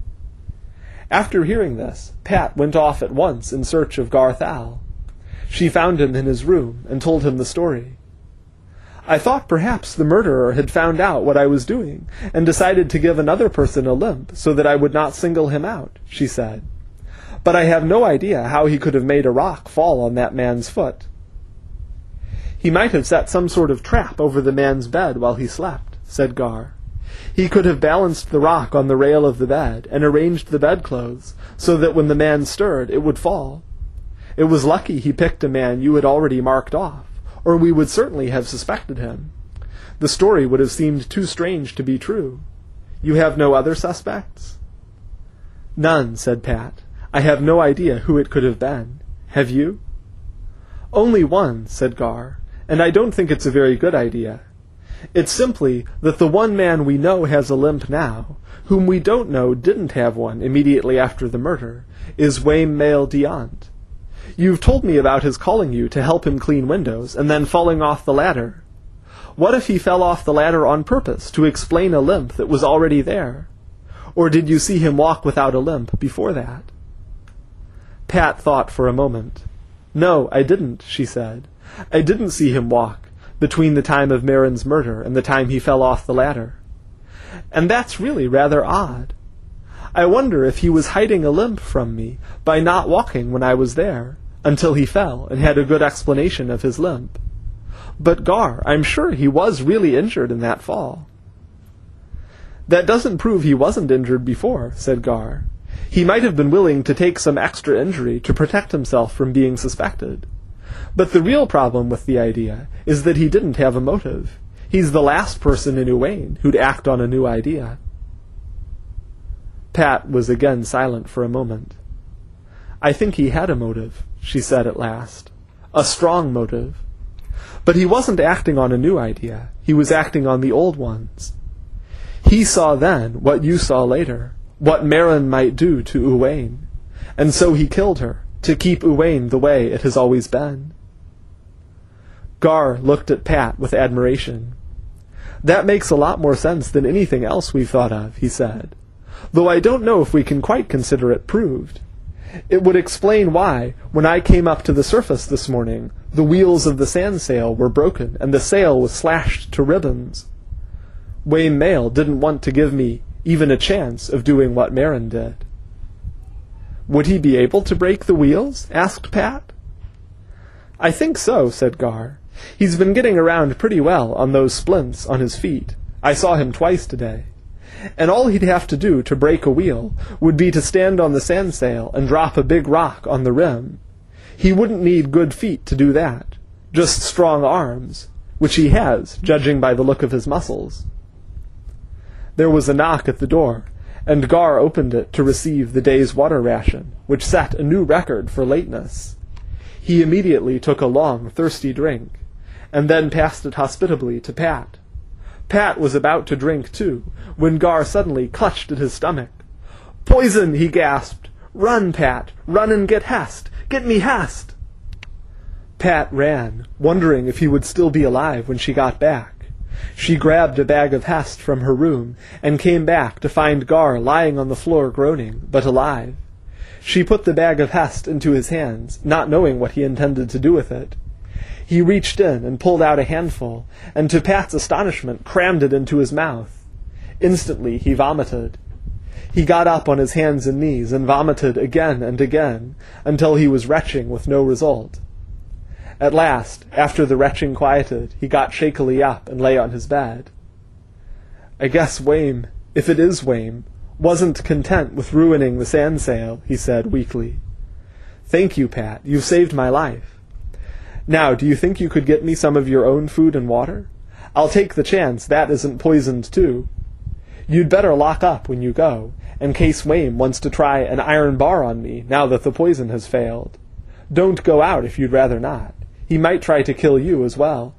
After hearing this, Pat went off at once in search of Garth Al. She found him in his room and told him the story. "I thought perhaps the murderer had found out what I was doing, and decided to give another person a limp so that I would not single him out," she said. "But I have no idea how he could have made a rock fall on that man's foot." "He might have set some sort of trap over the man's bed while he slept," said Gar. "He could have balanced the rock on the rail of the bed and arranged the bedclothes so that when the man stirred it would fall. It was lucky he picked a man you had already marked off, or we would certainly have suspected him. The story would have seemed too strange to be true. You have no other suspects?" "None," said Pat. "I have no idea who it could have been. Have you?" "Only one," said Gar, "and I don't think it's a very good idea. It's simply that the one man we know has a limp now, whom we don't know didn't have one immediately after the murder, is Wayne Mail Deont. You've told me about his calling you to help him clean windows, and then falling off the ladder. What if he fell off the ladder on purpose to explain a limp that was already there? Or did you see him walk without a limp before that?" Pat thought for a moment. "No, I didn't," she said. "I didn't see him walk, between the time of Marin's murder and the time he fell off the ladder. And that's really rather odd. I wonder if he was hiding a limp from me by not walking when I was there, until he fell and had a good explanation of his limp. But Gar, I'm sure he was really injured in that fall." "That doesn't prove he wasn't injured before," said Gar. "He might have been willing to take some extra injury to protect himself from being suspected. But the real problem with the idea is that he didn't have a motive. He's the last person in Uwaine who'd act on a new idea." Pat was again silent for a moment. "I think he had a motive," she said at last. "A strong motive. But he wasn't acting on a new idea. He was acting on the old ones. He saw then what you saw later, what Marin might do to Uwaine, and so he killed her, to keep Uwaine the way it has always been." Gar looked at Pat with admiration. "That makes a lot more sense than anything else we've thought of," he said, "though I don't know if we can quite consider it proved. It would explain why, when I came up to the surface this morning, the wheels of the sand sail were broken and the sail was slashed to ribbons. Wayne Mail didn't want to give me even a chance of doing what Marin did." "Would he be able to break the wheels?" asked Pat. "I think so," said Gar. "He's been getting around pretty well on those splints on his feet. I saw him twice today. And all he'd have to do to break a wheel would be to stand on the sand sail and drop a big rock on the rim. He wouldn't need good feet to do that, just strong arms, which he has, judging by the look of his muscles." There was a knock at the door, and Gar opened it to receive the day's water ration, which set a new record for lateness. He immediately took a long, thirsty drink, and then passed it hospitably to Pat. Pat was about to drink too, when Gar suddenly clutched at his stomach. "Poison!" he gasped. "Run, Pat! Run and get Hest! Get me Hest!" Pat ran, wondering if he would still be alive when she got back. She grabbed a bag of Hest from her room, and came back to find Gar lying on the floor groaning, but alive. She put the bag of Hest into his hands, not knowing what he intended to do with it. He reached in and pulled out a handful, and to Pat's astonishment crammed it into his mouth. Instantly he vomited. He got up on his hands and knees and vomited again and again, until he was retching with no result. At last, after the retching quieted, he got shakily up and lay on his bed. I guess Wame, if it is Wame, wasn't content with ruining the sandsail, he said weakly. Thank you, Pat. You've saved my life. Now, do you think you could get me some of your own food and water? I'll take the chance that isn't poisoned, too. You'd better lock up when you go, in case Wame wants to try an iron bar on me now that the poison has failed. Don't go out if you'd rather not. He might try to kill you as well.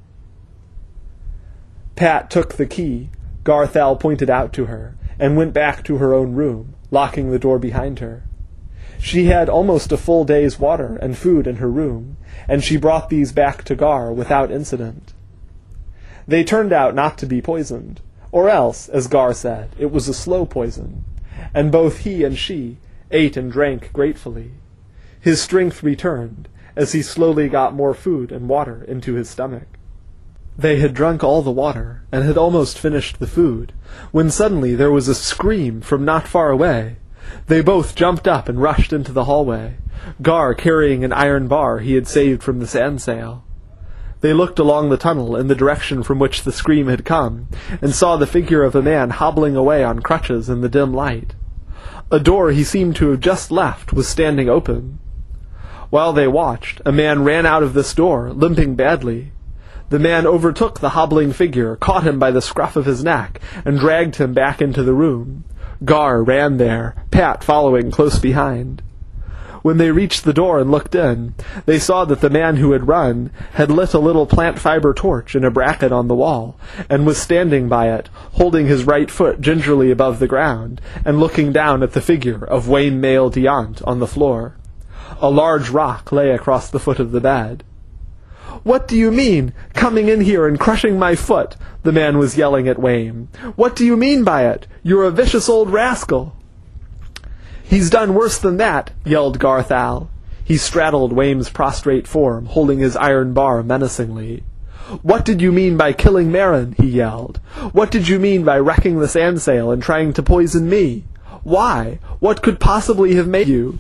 Pat took the key Garthal pointed out to her, and went back to her own room, locking the door behind her. She had almost a full day's water and food in her room, and she brought these back to Gar without incident. They turned out not to be poisoned, or else, as Gar said, it was a slow poison, and both he and she ate and drank gratefully. His strength returned as he slowly got more food and water into his stomach. They had drunk all the water, and had almost finished the food, when suddenly there was a scream from not far away. They both jumped up and rushed into the hallway, Gar carrying an iron bar he had saved from the sandsail. They looked along the tunnel in the direction from which the scream had come, and saw the figure of a man hobbling away on crutches in the dim light. A door he seemed to have just left was standing open. While they watched, a man ran out of this door, limping badly. The man overtook the hobbling figure, caught him by the scruff of his neck, and dragged him back into the room. Gar ran there, Pat following close behind. When they reached the door and looked in, they saw that the man who had run had lit a little plant fiber torch in a bracket on the wall, and was standing by it, holding his right foot gingerly above the ground, and looking down at the figure of Wame Mail Diant on the floor. A large rock lay across the foot of the bed. "What do you mean, coming in here and crushing my foot?" the man was yelling at Wame. "What do you mean by it? You're a vicious old rascal." "He's done worse than that," yelled Garthal. He straddled Wame's prostrate form, holding his iron bar menacingly. "What did you mean by killing Merrin?" he yelled. "What did you mean by wrecking the sandsail and trying to poison me? Why? What could possibly have made you?"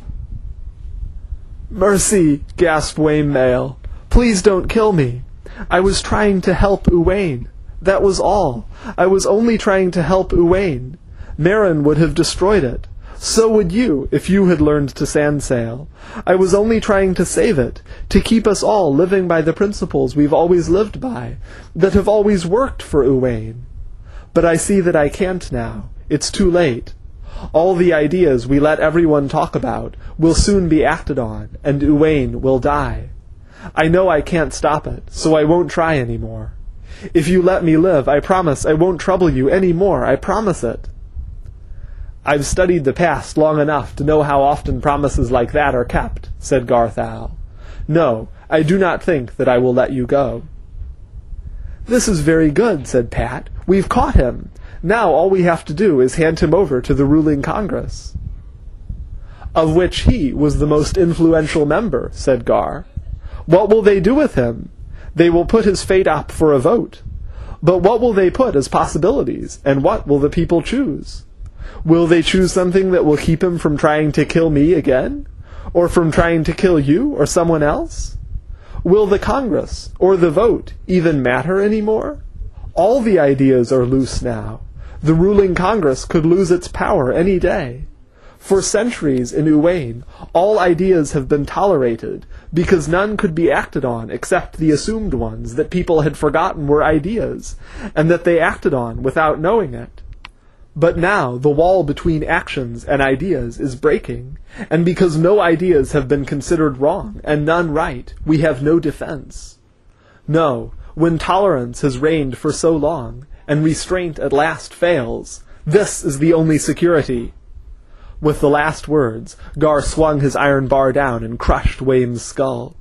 "Mercy," gasped Wame Mail. "Please don't kill me. I was trying to help Uwaine. That was all. I was only trying to help Uwaine. Merrin would have destroyed it. So would you, if you had learned to sandsail. I was only trying to save it, to keep us all living by the principles we've always lived by, that have always worked for Uwaine. But I see that I can't now. It's too late. All the ideas we let everyone talk about will soon be acted on, and Uwaine will die. I know I can't stop it, so I won't try any more. If you let me live, I promise I won't trouble you any more. I promise it." "I've studied the past long enough to know how often promises like that are kept," said Garthal. "No, I do not think that I will let you go." "This is very good," said Pat. "We've caught him. Now all we have to do is hand him over to the ruling Congress." "Of which he was the most influential member," said Gar. "What will they do with him? They will put his fate up for a vote. But what will they put as possibilities, and what will the people choose? Will they choose something that will keep him from trying to kill me again? Or from trying to kill you or someone else? Will the Congress, or the vote, even matter any more? All the ideas are loose now. The ruling Congress could lose its power any day. For centuries in Uwaine, all ideas have been tolerated, because none could be acted on except the assumed ones that people had forgotten were ideas, and that they acted on without knowing it. But now the wall between actions and ideas is breaking, and because no ideas have been considered wrong, and none right, we have no defense. No, when tolerance has reigned for so long, and restraint at last fails, this is the only security." With the last words, Gar swung his iron bar down and crushed Wame's skull.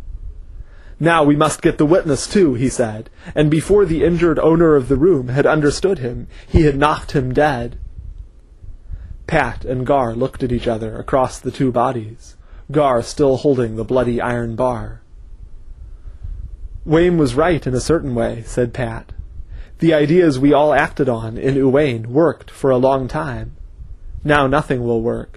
"Now we must get the witness, too," he said, and before the injured owner of the room had understood him, he had knocked him dead. Pat and Gar looked at each other across the two bodies, Gar still holding the bloody iron bar. "Wame was right in a certain way," said Pat. "The ideas we all acted on in Uwaine worked for a long time. Now nothing will work."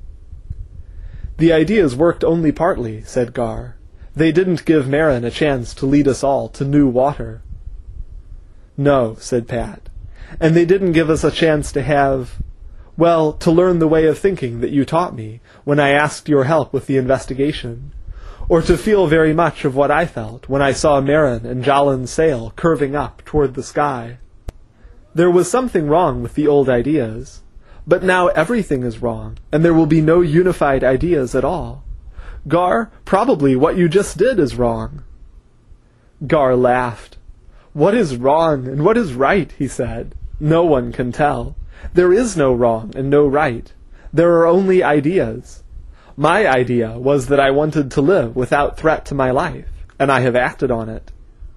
"The ideas worked only partly," said Gar. "They didn't give Merrin a chance to lead us all to new water." "No," said Pat. And they didn't give us a chance to have, well, to learn the way of thinking that you taught me when I asked your help with the investigation, or to feel very much of what I felt when I saw Maren and Jalen's sail curving up toward the sky. There was something wrong with the old ideas, but now everything is wrong, and there will be no unified ideas at all. Gar, probably what you just did is wrong. Gar laughed. What is wrong and what is right, he said. No one can tell. There is no wrong and no right. There are only ideas. My idea was that I wanted to live without threat to my life, and I have acted on it.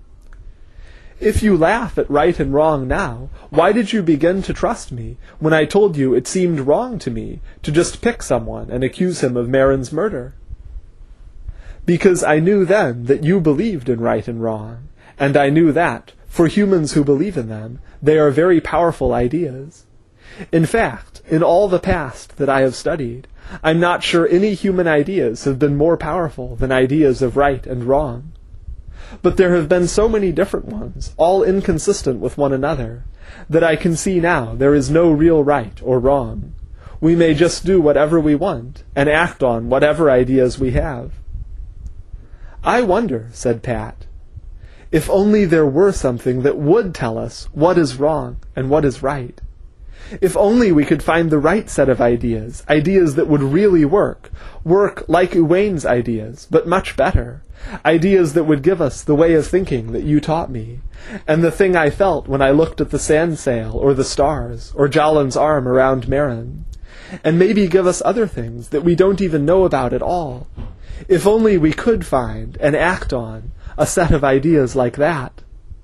If you laugh at right and wrong now, why did you begin to trust me when I told you it seemed wrong to me to just pick someone and accuse him of Maren's murder? Because I knew then that you believed in right and wrong, and I knew that, for humans who believe in them, they are very powerful ideas. In fact, in all the past that I have studied, I'm not sure any human ideas have been more powerful than ideas of right and wrong. But there have been so many different ones, all inconsistent with one another, that I can see now there is no real right or wrong. We may just do whatever we want, and act on whatever ideas we have. I wonder, said Pat, if only there were something that would tell us what is wrong and what is right. If only we could find the right set of ideas, ideas that would really work, work like Uwain's ideas, but much better, ideas that would give us the way of thinking that you taught me, and the thing I felt when I looked at the sand sail, or the stars, or Jalen's arm around Maren, and maybe give us other things that we don't even know about at all. If only we could find and act on a set of ideas like that.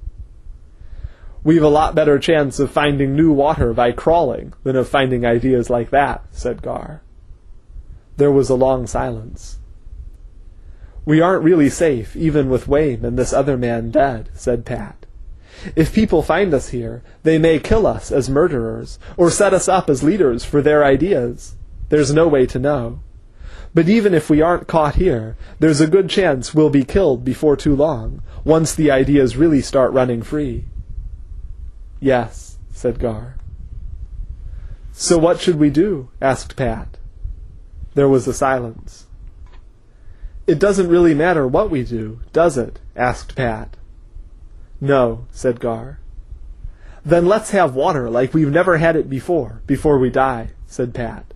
We've a lot better chance of finding new water by crawling than of finding ideas like that, said Gar. There was a long silence. We aren't really safe, even with Wayne and this other man dead, said Pat. If people find us here, they may kill us as murderers, or set us up as leaders for their ideas. There's no way to know. But even if we aren't caught here, there's a good chance we'll be killed before too long, once the ideas really start running free. Yes, said Gar. So what should we do? Asked Pat. There was a silence. It doesn't really matter what we do, does it? Asked Pat. No, said Gar. Then let's have water like we've never had it before, before we die, said Pat.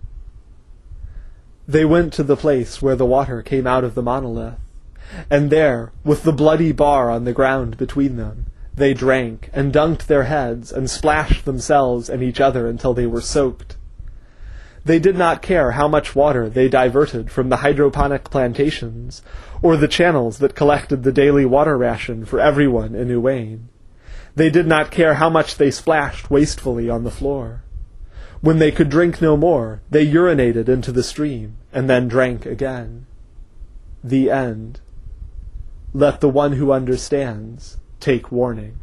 They went to the place where the water came out of the monolith, and there, with the bloody bar on the ground between them, they drank and dunked their heads and splashed themselves and each other until they were soaked. They did not care how much water they diverted from the hydroponic plantations, or the channels that collected the daily water ration for everyone in Uwain. They did not care how much they splashed wastefully on the floor. When they could drink no more, they urinated into the stream, and then drank again. The end. Let the one who understands take warning.